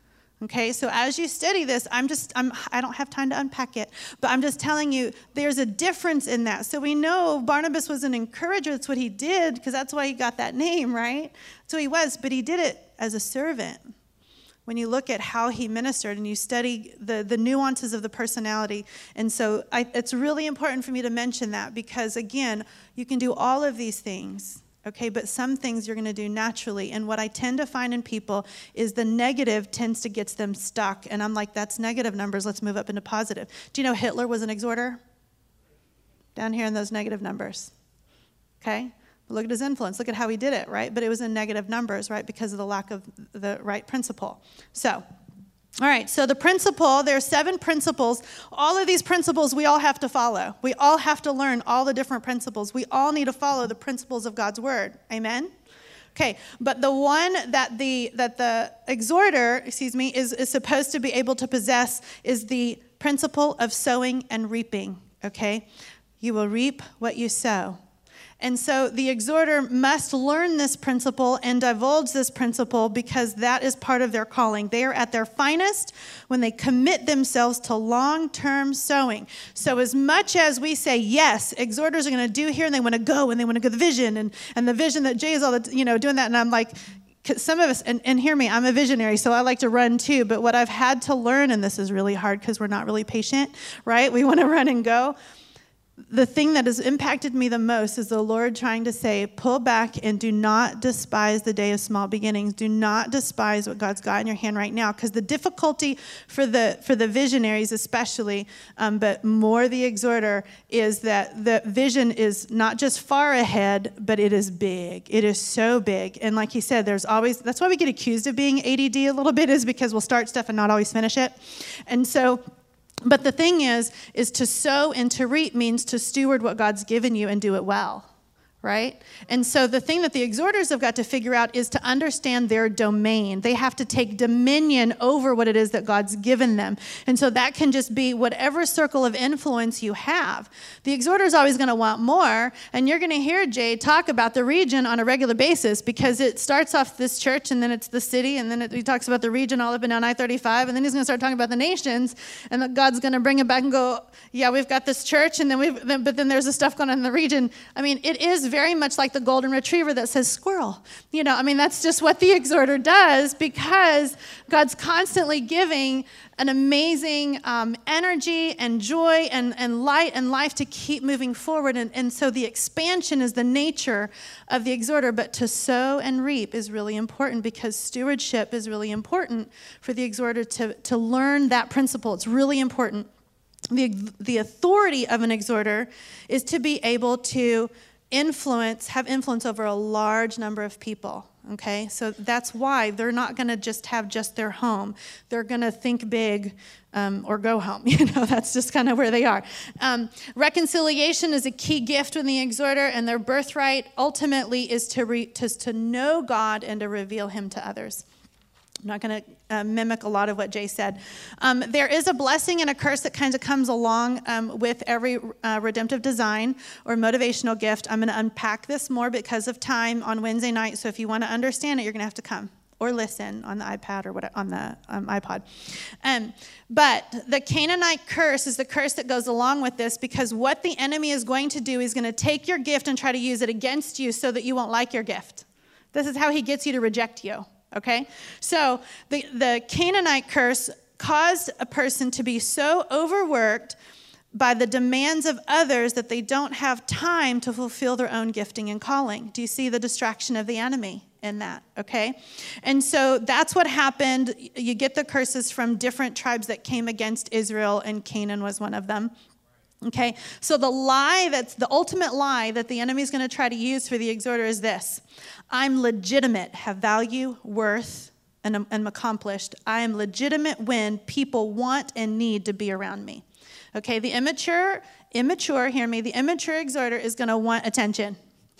Okay, so as you study this, I'm just, I'm, I don't have time to unpack it, but I'm just telling you there's a difference in that. So we know Barnabas was an encourager. That's what he did, because that's why he got that name, right? That's what he was, but he did it as a servant. When you look at how he ministered and you study the, the nuances of the personality. And so I, it's really important for me to mention that because, again, you can do all of these things, okay, but some things you're going to do naturally. And what I tend to find in people is the negative tends to get them stuck. And I'm like, that's negative numbers. Let's move up into positive. Do you know Hitler was an exhorter? Down here in those negative numbers, okay? Look at his influence. Look at how he did it, right? But it was in negative numbers, right, because of the lack of the right principle. So, all right, so the principle, there are seven principles. All of these principles we all have to follow. We all have to learn all the different principles. We all need to follow the principles of God's word. Amen? Okay, but the one that the that the exhorter, excuse me, is, is supposed to be able to possess is the principle of sowing and reaping, okay? You will reap what you sow. And so the exhorter must learn this principle and divulge this principle because that is part of their calling. They are at their finest when they commit themselves to long-term sowing. So as much as we say, yes, exhorters are going to do here and they want to go and they want to go the vision and, and the vision that Jay is all the, you know, doing that. And I'm like, some of us, and, and hear me, I'm a visionary, so I like to run too. But what I've had to learn, and this is really hard because we're not really patient, right? We want to run and go. The thing that has impacted me the most is the Lord trying to say, pull back and do not despise the day of small beginnings. Do not despise what God's got in your hand right now. Because the difficulty for the for the visionaries especially, um, but more the exhorter, is that the vision is not just far ahead, but it is big. It is so big. And like he said, there's always, that's why we get accused of being A D D a little bit, is because we'll start stuff and not always finish it. And so... But the thing is, is to sow and to reap means to steward what God's given you and do it well, right? And so the thing that the exhorters have got to figure out is to understand their domain. They have to take dominion over what it is that God's given them. And so that can just be whatever circle of influence you have. The exhorter is always going to want more, and you're going to hear Jay talk about the region on a regular basis because it starts off this church, and then it's the city, and then it, he talks about the region all up and down I thirty-five, and then he's going to start talking about the nations, and that God's going to bring it back and go, yeah, we've got this church, and then we've, then, but then there's the stuff going on in the region. I mean, it is very much like the golden retriever that says squirrel. You know, I mean, that's just what the exhorter does because God's constantly giving an amazing um, energy and joy and, and light and life to keep moving forward. And, and so the expansion is the nature of the exhorter, but to sow and reap is really important because stewardship is really important for the exhorter to, to learn that principle. It's really important. The, the authority of an exhorter is to be able to influence, have influence over a large number of people. Okay, so that's why they're not going to just have just their home. They're going to think big um, or go home. You know, that's just kind of where they are. Um, reconciliation is a key gift in the exhorter, and their birthright ultimately is to, re- to, to know God and to reveal him to others. I'm not going to uh, mimic a lot of what Jay said. Um, there is a blessing and a curse that kind of comes along um, with every uh, redemptive design or motivational gift. I'm going to unpack this more because of time on Wednesday night. So if you want to understand it, you're going to have to come or listen on the iPad or what on the um, iPod. Um, but the Canaanite curse is the curse that goes along with this, because what the enemy is going to do is going to take your gift and try to use it against you so that you won't like your gift. This is how he gets you to reject you. Okay, so the, the Canaanite curse caused a person to be so overworked by the demands of others that they don't have time to fulfill their own gifting and calling. Do you see the distraction of the enemy in that? Okay, and so that's what happened. You get the curses from different tribes that came against Israel, and Canaan was one of them. Okay, so the lie that's the ultimate lie that the enemy is going to try to use for the exhorter is this: I'm legitimate, have value, worth, and am accomplished. I am legitimate when people want and need to be around me. Okay, the immature, immature, hear me, the immature exhorter is going to want attention.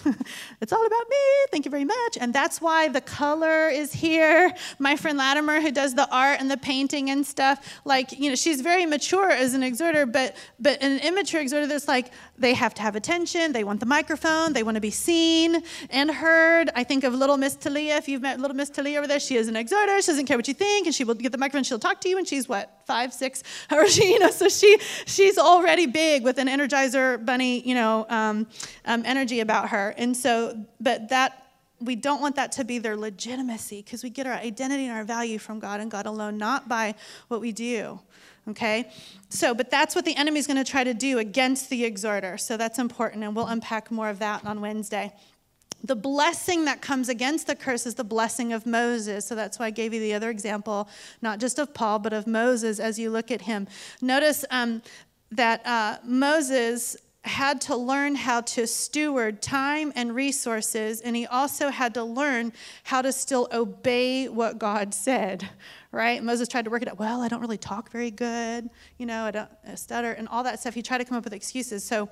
It's all about me. Thank you very much. And that's why the color is here. My friend Latimer, who does the art and the painting and stuff, like, you know, she's very mature as an exhorter, but but an immature exhorter, there's like, they have to have attention. They want the microphone. They want to be seen and heard. I think of little Miss Talia. If you've met little Miss Talia over there, she is an exhorter. She doesn't care what you think, and she will get the microphone. She'll talk to you, and she's what, five, six, or she, you know, so she she's already big with an Energizer Bunny, you know, um, um, energy about her. And so, but that, we don't want that to be their legitimacy, because we get our identity and our value from God and God alone, not by what we do, okay? So, but that's what the enemy is going to try to do against the exhorter. So that's important, and we'll unpack more of that on Wednesday. The blessing that comes against the curse is the blessing of Moses. So that's why I gave you the other example, not just of Paul, but of Moses as you look at him. Notice um, that uh, Moses had to learn how to steward time and resources, and he also had to learn how to still obey what God said, right? Moses tried to work it out. Well, I don't really talk very good, you know, I don't I stutter, and all that stuff. He tried to come up with excuses. So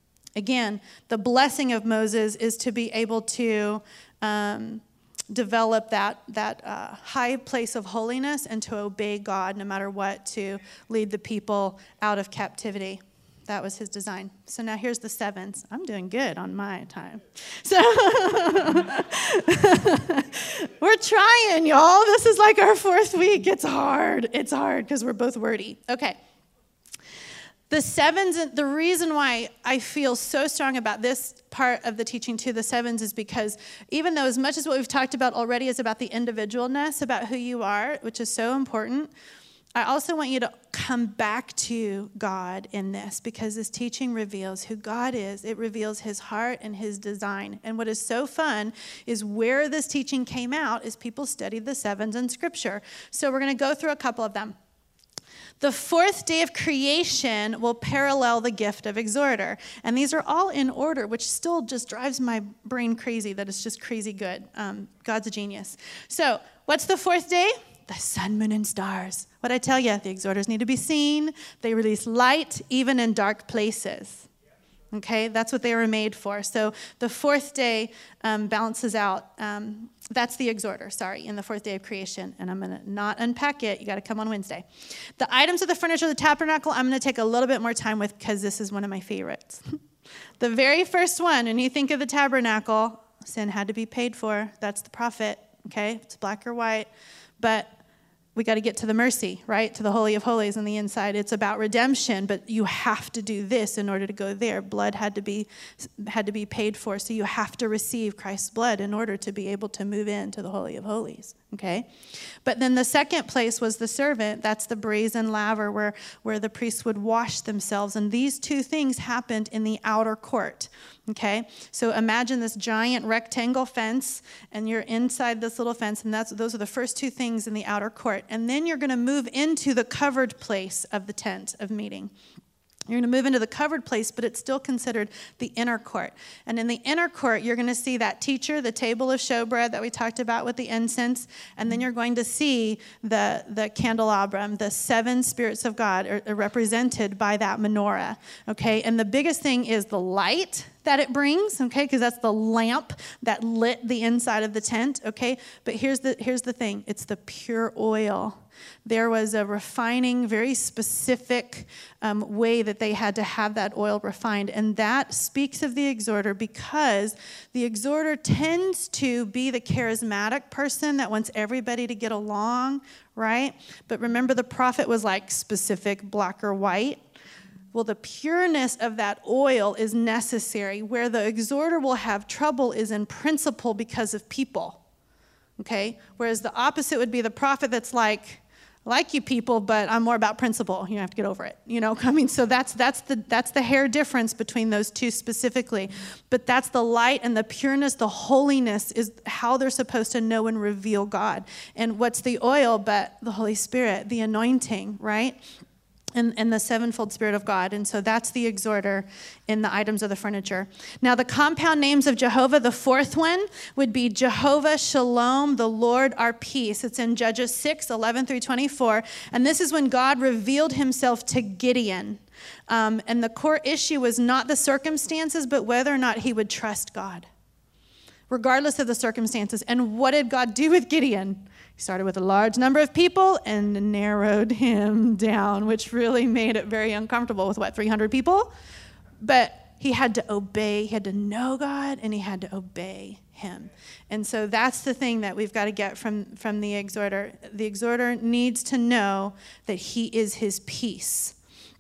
again, the blessing of Moses is to be able to um, develop that, that uh, high place of holiness and to obey God no matter what, to lead the people out of captivity. That was his design. So now here's the sevens. I'm doing good on my time. So we're trying, y'all. This is like our fourth week. It's hard. It's hard because we're both wordy. Okay. The sevens, the reason why I feel so strong about this part of the teaching too, the sevens, is because even though as much as what we've talked about already is about the individualness, about who you are, which is so important, I also want you to come back to God in this, because this teaching reveals who God is. It reveals his heart and his design. And what is so fun is where this teaching came out is people studied the sevens in Scripture. So we're going to go through a couple of them. The fourth day of creation will parallel the gift of exhorter. And these are all in order, which still just drives my brain crazy that it's just crazy good. Um, God's a genius. So what's the fourth day? The sun, moon, and stars. What I tell you, the exhorters need to be seen. They release light even in dark places. Okay, that's what they were made for. So the fourth day um, balances out. Um, that's the exhorter, sorry, in the fourth day of creation. And I'm going to not unpack it. You got to come on Wednesday. The items of the furniture of the tabernacle, I'm going to take a little bit more time with, because this is one of my favorites. The very first one, when you think of the tabernacle, sin had to be paid for. That's the prophet, okay? It's black or white. But we got to get to the mercy, right? To the Holy of Holies on the inside. It's about redemption, but you have to do this in order to go there. Blood had to be had to be paid for, so you have to receive Christ's blood in order to be able to move into the Holy of Holies, okay? But then the second place was the servant. That's the brazen laver where, where the priests would wash themselves, and these two things happened in the outer court, okay? So imagine this giant rectangle fence, and you're inside this little fence, and that's those are the first two things in the outer court. And then you're going to move into the covered place of the tent of meeting. You're going to move into the covered place, but it's still considered the inner court. And in the inner court, you're going to see that teacher, the table of showbread that we talked about with the incense, and then you're going to see the, the candelabrum, the seven spirits of God are, are represented by that menorah, okay? And the biggest thing is the light that it brings, okay, because that's the lamp that lit the inside of the tent, okay? But here's the here's the thing. It's the pure oil. There was a refining, very specific um, way that they had to have that oil refined. And that speaks of the exhorter because the exhorter tends to be the charismatic person that wants everybody to get along, right? But remember, the prophet was like specific, black or white. Well, the pureness of that oil is necessary. Where the exhorter will have trouble is in principle because of people, okay? Whereas the opposite would be the prophet that's like, I like you people, but I'm more about principle. You have to get over it. You know, I mean, so that's that's the that's the hair difference between those two specifically. But that's the light and the pureness, the holiness is how they're supposed to know and reveal God. And what's the oil but the Holy Spirit, the anointing, right? And, and the sevenfold Spirit of God. And so that's the exhorter in the items of the furniture. Now, the compound names of Jehovah, the fourth one would be Jehovah Shalom, the Lord our peace. It's in Judges six, eleven through twenty-four. And this is when God revealed himself to Gideon. Um, and the core issue was not the circumstances, but whether or not he would trust God, regardless of the circumstances. And what did God do with Gideon? He started with a large number of people and narrowed him down, which really made it very uncomfortable with, what, three hundred people? But he had to obey. He had to know God, and he had to obey him. And so that's the thing that we've got to get from, from the exhorter. The exhorter needs to know that he is his peace.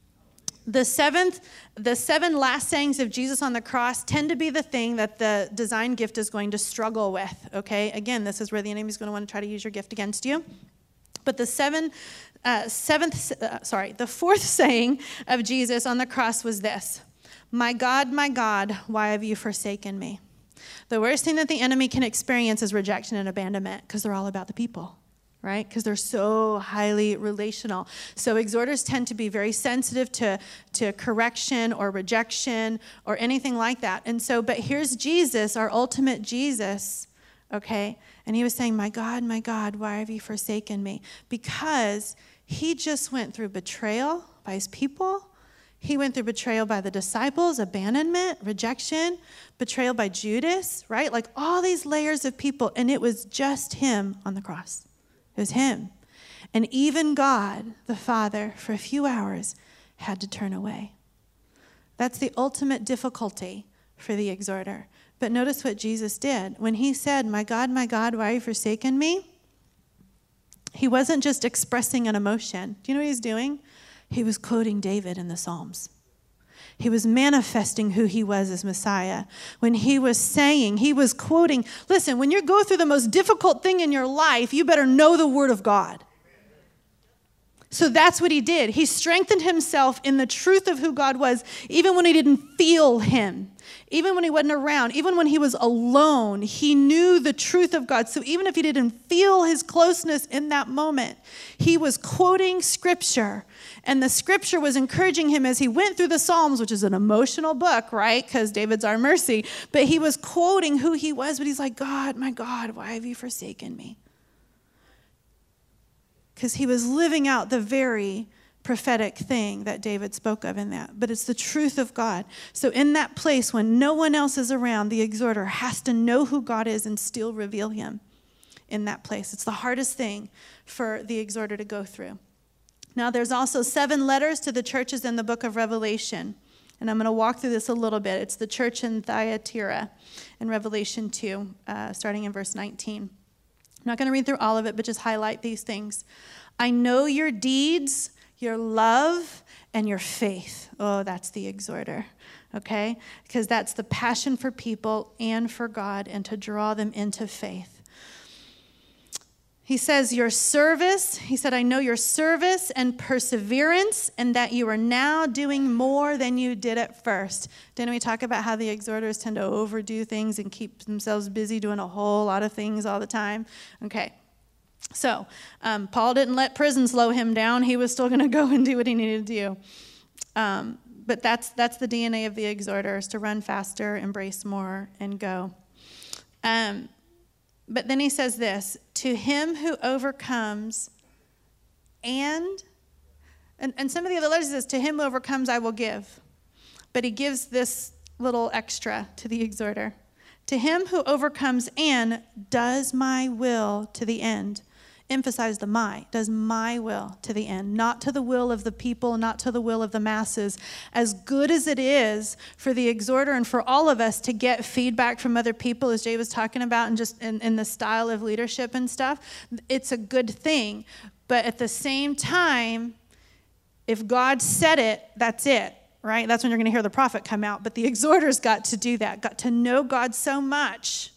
The seventh, the seven last sayings of Jesus on the cross tend to be the thing that the design gift is going to struggle with, okay? Again, this is where the enemy is going to want to try to use your gift against you. But the seven, uh, seventh, uh, sorry, the fourth saying of Jesus on the cross was this: "My God, my God, why have you forsaken me?" The worst thing that the enemy can experience is rejection and abandonment because they're all about the people. Right? Because they're so highly relational. So exhorters tend to be very sensitive to, to correction or rejection or anything like that. And so, but here's Jesus, our ultimate Jesus, okay? And he was saying, "My God, my God, why have you forsaken me?" Because he just went through betrayal by his people. He went through betrayal by the disciples, abandonment, rejection, betrayal by Judas, right? Like all these layers of people, and it was just him on the cross. It was him. And even God, the Father, for a few hours, had to turn away. That's the ultimate difficulty for the exhorter. But notice what Jesus did. When he said, "My God, my God, why have you forsaken me?" He wasn't just expressing an emotion. Do you know what he was doing? He was quoting David in the Psalms. He was manifesting who he was as Messiah. When he was saying, he was quoting, listen, when you go through the most difficult thing in your life, you better know the word of God. So that's what he did. He strengthened himself in the truth of who God was, even when he didn't feel him, even when he wasn't around, even when he was alone. He knew the truth of God. So even if he didn't feel his closeness in that moment, he was quoting scripture. And the scripture was encouraging him as he went through the Psalms, which is an emotional book, right? Because David's our mercy. But he was quoting who he was. But he's like, "God, my God, why have you forsaken me?" Because he was living out the very prophetic thing that David spoke of in that. But it's the truth of God. So in that place, when no one else is around, the exhorter has to know who God is and still reveal him in that place. It's the hardest thing for the exhorter to go through. Now, there's also seven letters to the churches in the book of Revelation. And I'm going to walk through this a little bit. It's the church in Thyatira in Revelation two, uh, starting in verse nineteen. I'm not going to read through all of it, but just highlight these things. "I know your deeds, your love, and your faith." Oh, that's the exhorter, okay? Because that's the passion for people and for God and to draw them into faith. He says, "Your service," he said, "I know your service and perseverance, and that you are now doing more than you did at first." Didn't we talk about how the exhorters tend to overdo things and keep themselves busy doing a whole lot of things all the time? Okay. So, um, Paul didn't let prison slow him down. He was still going to go and do what he needed to do. Um, but that's that's the D N A of the exhorter, is to run faster, embrace more, and go. Um, but then he says this, to him who overcomes and, and, and some of the other letters says, to him who overcomes I will give. But he gives this little extra to the exhorter. To him who overcomes and does my will to the end. Emphasize the my, does my will to the end, not to the will of the people, not to the will of the masses. As good as it is for the exhorter and for all of us to get feedback from other people, as Jay was talking about, and just in, in the style of leadership and stuff, it's a good thing. But at the same time, if God said it, that's it, right? That's when you're going to hear the prophet come out. But the exhorter's got to do that, got to know God so much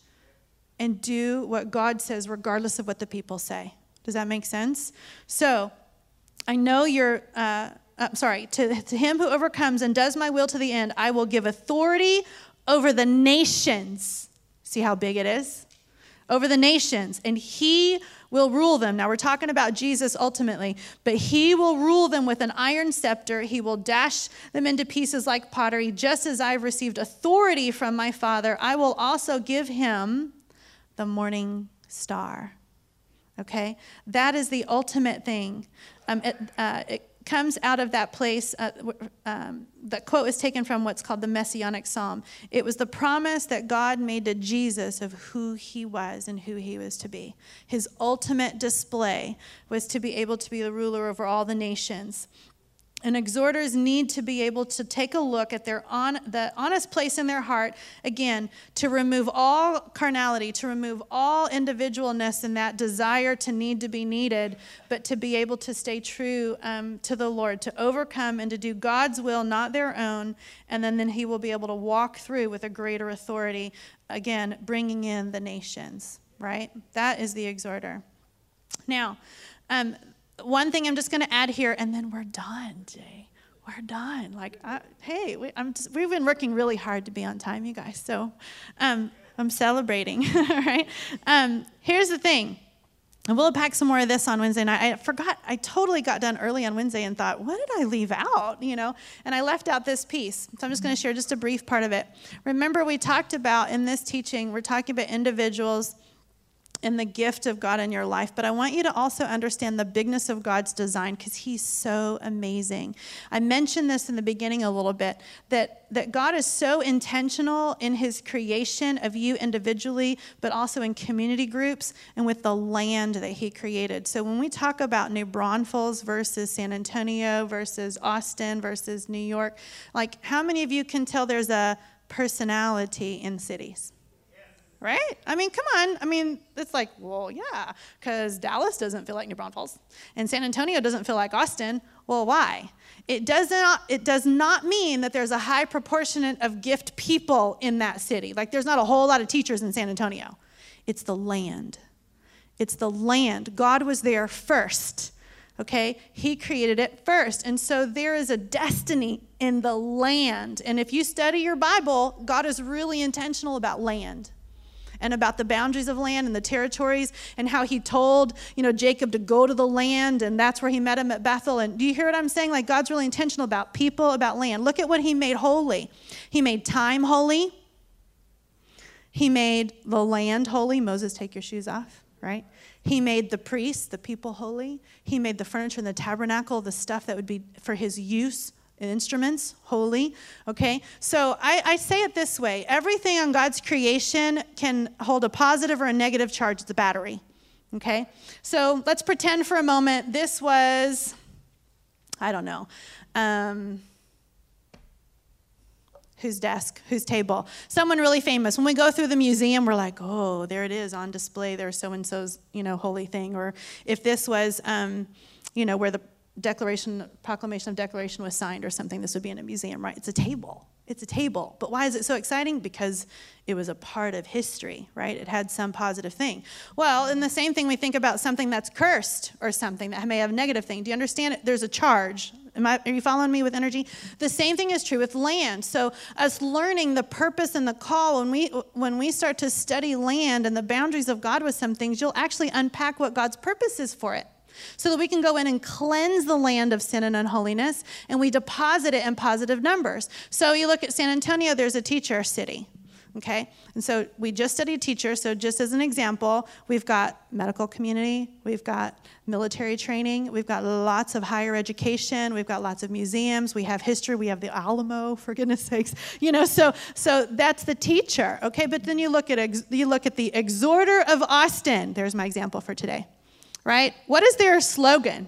and do what God says regardless of what the people say. Does that make sense? So I know you're, uh, uh, sorry, to, to him who overcomes and does my will to the end, I will give authority over the nations. See how big it is? Over the nations. And he will rule them. Now we're talking about Jesus ultimately, but he will rule them with an iron scepter. He will dash them into pieces like pottery. Just as I've received authority from my Father, I will also give him the morning star. Okay? That is the ultimate thing. Um, it, uh, it comes out of that place. Uh, um, that quote is taken from what's called the Messianic Psalm. It was the promise that God made to Jesus of who he was and who he was to be. His ultimate display was to be able to be the ruler over all the nations. And exhorters need to be able to take a look at their on, the honest place in their heart, again, to remove all carnality, to remove all individualness and that desire to need to be needed, but to be able to stay true um, to the Lord, to overcome and to do God's will, not their own, and then, then he will be able to walk through with a greater authority, again, bringing in the nations, right? That is the exhorter. Now, um, one thing I'm just going to add here, and then we're done, Jay. We're done. Like, I, hey, we, I'm just, we've been working really hard to be on time, you guys. So um, I'm celebrating, right? Um, here's the thing. And we'll pack some more of this on Wednesday night. I forgot. I totally got done early on Wednesday and thought, what did I leave out? You know, and I left out this piece. So I'm just going to share just a brief part of it. Remember, we talked about in this teaching, we're talking about individuals and the gift of God in your life. But I want you to also understand the bigness of God's design because he's so amazing. I mentioned this in the beginning a little bit, that, that God is so intentional in his creation of you individually, but also in community groups and with the land that he created. So when we talk about New Braunfels versus San Antonio versus Austin versus New York, like how many of you can tell there's a personality in cities? Right? I mean, come on. I mean, it's like, well, yeah, because Dallas doesn't feel like New Braunfels, and San Antonio doesn't feel like Austin. Well, why? It does not, it does not mean that there's a high proportionate of gift people in that city. Like, there's not a whole lot of teachers in San Antonio. It's the land. It's the land. God was there first, okay? He created it first. And so there is a destiny in the land. And if you study your Bible, God is really intentional about land, and about the boundaries of land and the territories, and how he told, you know, Jacob to go to the land, and that's where he met him at Bethel. And do you hear what I'm saying? Like, God's really intentional about people, about land. Look at what he made holy. He made time holy. He made the land holy. Moses, take your shoes off, right? He made the priests, the people holy. He made the furniture and the tabernacle, the stuff that would be for his use, instruments, holy, okay? So I, I say it this way. Everything on God's creation can hold a positive or a negative charge. It's a battery, okay? So let's pretend for a moment this was, I don't know, um, whose desk, whose table, someone really famous. When we go through the museum, we're like, oh, there it is on display. There's so-and-so's, you know, holy thing. Or if this was, um, you know, where the Declaration, Proclamation of Declaration was signed or something, this would be in a museum, right? It's a table. It's a table. But why is it so exciting? Because it was a part of history, right? It had some positive thing. Well, in the same thing, we think about something that's cursed or something that may have a negative thing. Do you understand it? There's a charge. Am I, are you following me with energy? The same thing is true with land. So us learning the purpose and the call, when we when we start to study land and the boundaries of God with some things, you'll actually unpack what God's purpose is for it. so that we can go in and cleanse the land of sin and unholiness, and we deposit it in positive numbers. So you look at San Antonio, there's a teacher city. Okay, and so we just studied teachers. So just as an example, we've got medical community, we've got military training, we've got lots of higher education, we've got lots of museums, we have history, we have the Alamo, for goodness sakes, you know. So so that's the teacher. Okay, but then you look at ex, you look at the Exhorter of Austin. There's my example for today, right? What is their slogan?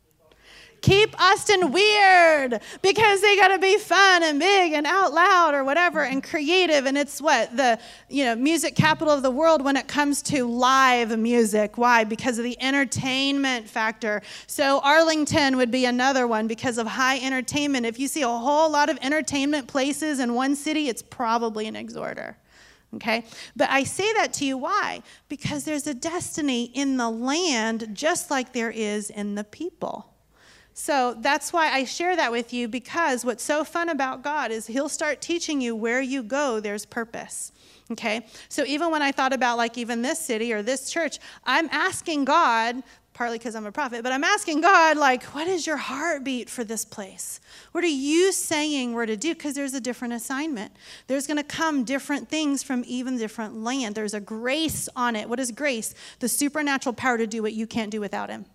Keep Austin weird, because they got to be fun and big and out loud or whatever and creative. And it's what? The, you know, music capital of the world when it comes to live music. Why? Because of the entertainment factor. So Arlington would be another one because of high entertainment. If you see a whole lot of entertainment places in one city, it's probably an exhorter. Okay? But I say that to you, why? Because there's a destiny in the land just like there is in the people. So that's why I share that with you, because what's so fun about God is he'll start teaching you where you go, there's purpose. Okay? So even when I thought about like even this city or this church, I'm asking God, partly because I'm a prophet, but I'm asking God, like, what is your heartbeat for this place? What are you saying we're to do? Because there's a different assignment. There's going to come different things from even different land. There's a grace on it. What is grace? The supernatural power to do what you can't do without him.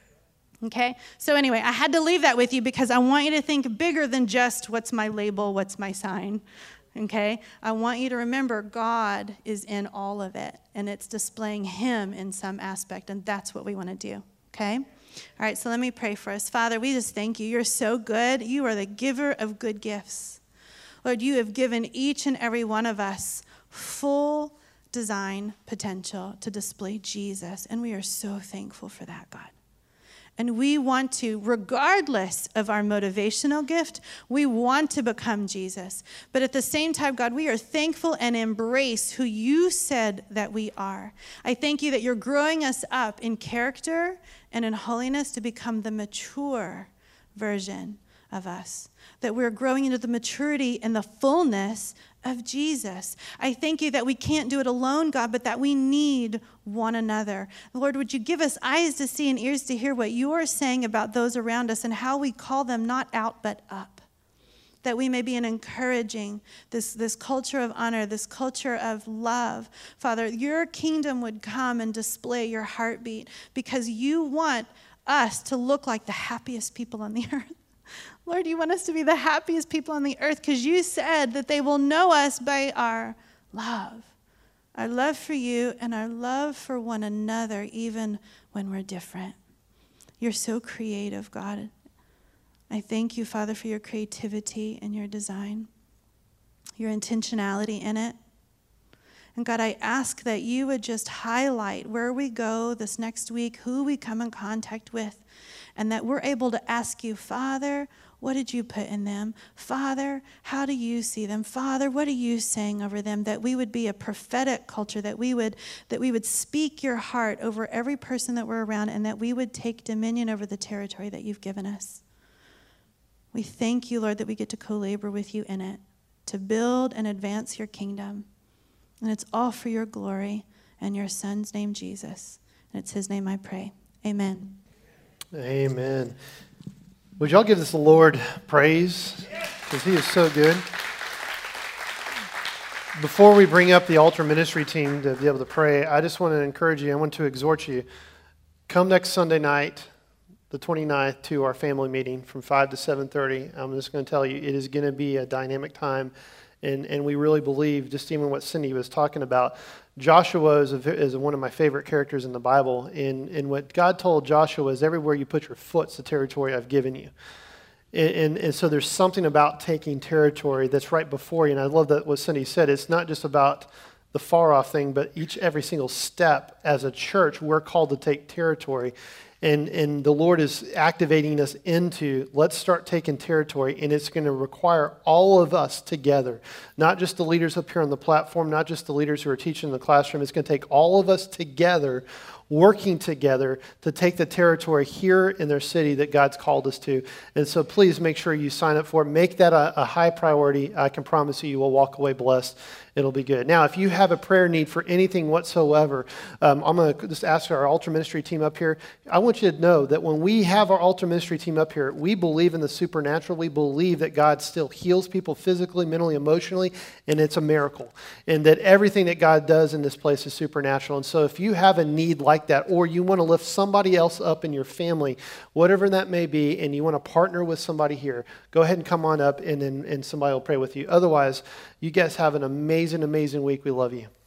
Okay? So anyway, I had to leave that with you because I want you to think bigger than just what's my label, what's my sign. Okay? I want you to remember God is in all of it, and it's displaying him in some aspect, and that's what we want to do. Okay? All right, so let me pray for us. Father, we just thank you. You're so good. You are the giver of good gifts. Lord, you have given each and every one of us full design potential to display Jesus, and we are so thankful for that, God. And we want to, regardless of our motivational gift, we want to become Jesus. But at the same time, God, we are thankful and embrace who you said that we are. I thank you that you're growing us up in character and in holiness to become the mature version of us. That we're growing into the maturity and the fullness of Jesus. I thank you that we can't do it alone, God, but that we need one another. Lord, would you give us eyes to see and ears to hear what you are saying about those around us and how we call them not out but up. That we may be an encouraging, this, this culture of honor, this culture of love. Father, your kingdom would come and display your heartbeat because you want us to look like the happiest people on the earth. Lord, you want us to be the happiest people on the earth because you said that they will know us by our love. Our love for you and our love for one another, even when we're different. You're so creative, God. I thank you, Father, for your creativity and your design, your intentionality in it. And God, I ask that you would just highlight where we go this next week, who we come in contact with, and that we're able to ask you, Father, what did you put in them? Father, how do you see them? Father, what are you saying over them? That we would be a prophetic culture, that we would that we would speak your heart over every person that we're around, and that we would take dominion over the territory that you've given us. We thank you, Lord, that we get to co-labor with you in it, to build and advance your kingdom. And it's all for your glory and your Son's name, Jesus. And it's his name I pray. Amen. Amen. Would y'all give this Lord praise? Because he is so good. Before we bring up the altar ministry team to be able to pray, I just want to encourage you, I want to exhort you, come next Sunday night, the twenty-ninth, to our family meeting from five to seven thirty. I'm just going to tell you, it is going to be a dynamic time. And and we really believe, just even what Cindy was talking about, Joshua is, a, is one of my favorite characters in the Bible. And, and what God told Joshua is everywhere you put your foot's the territory I've given you. And, and, and so there's something about taking territory that's right before you. And I love that what Cindy said. It's not just about the far off thing, but each every single step as a church, we're called to take territory. And, and the Lord is activating us into, let's start taking territory, and it's going to require all of us together, not just the leaders up here on the platform, not just the leaders who are teaching in the classroom. It's going to take all of us together working together to take the territory here in their city that God's called us to. And so please make sure you sign up for it. Make that a, a high priority. I can promise you, you will walk away blessed. It'll be good. Now, if you have a prayer need for anything whatsoever, um, I'm going to just ask our altar ministry team up here. I want you to know that when we have our altar ministry team up here, we believe in the supernatural. We believe that God still heals people physically, mentally, emotionally, and it's a miracle. And that everything that God does in this place is supernatural. And so if you have a need like that, or you want to lift somebody else up in your family, whatever that may be, and you want to partner with somebody here, go ahead and come on up, and, and, and somebody will pray with you. Otherwise, you guys have an amazing, amazing week. We love you.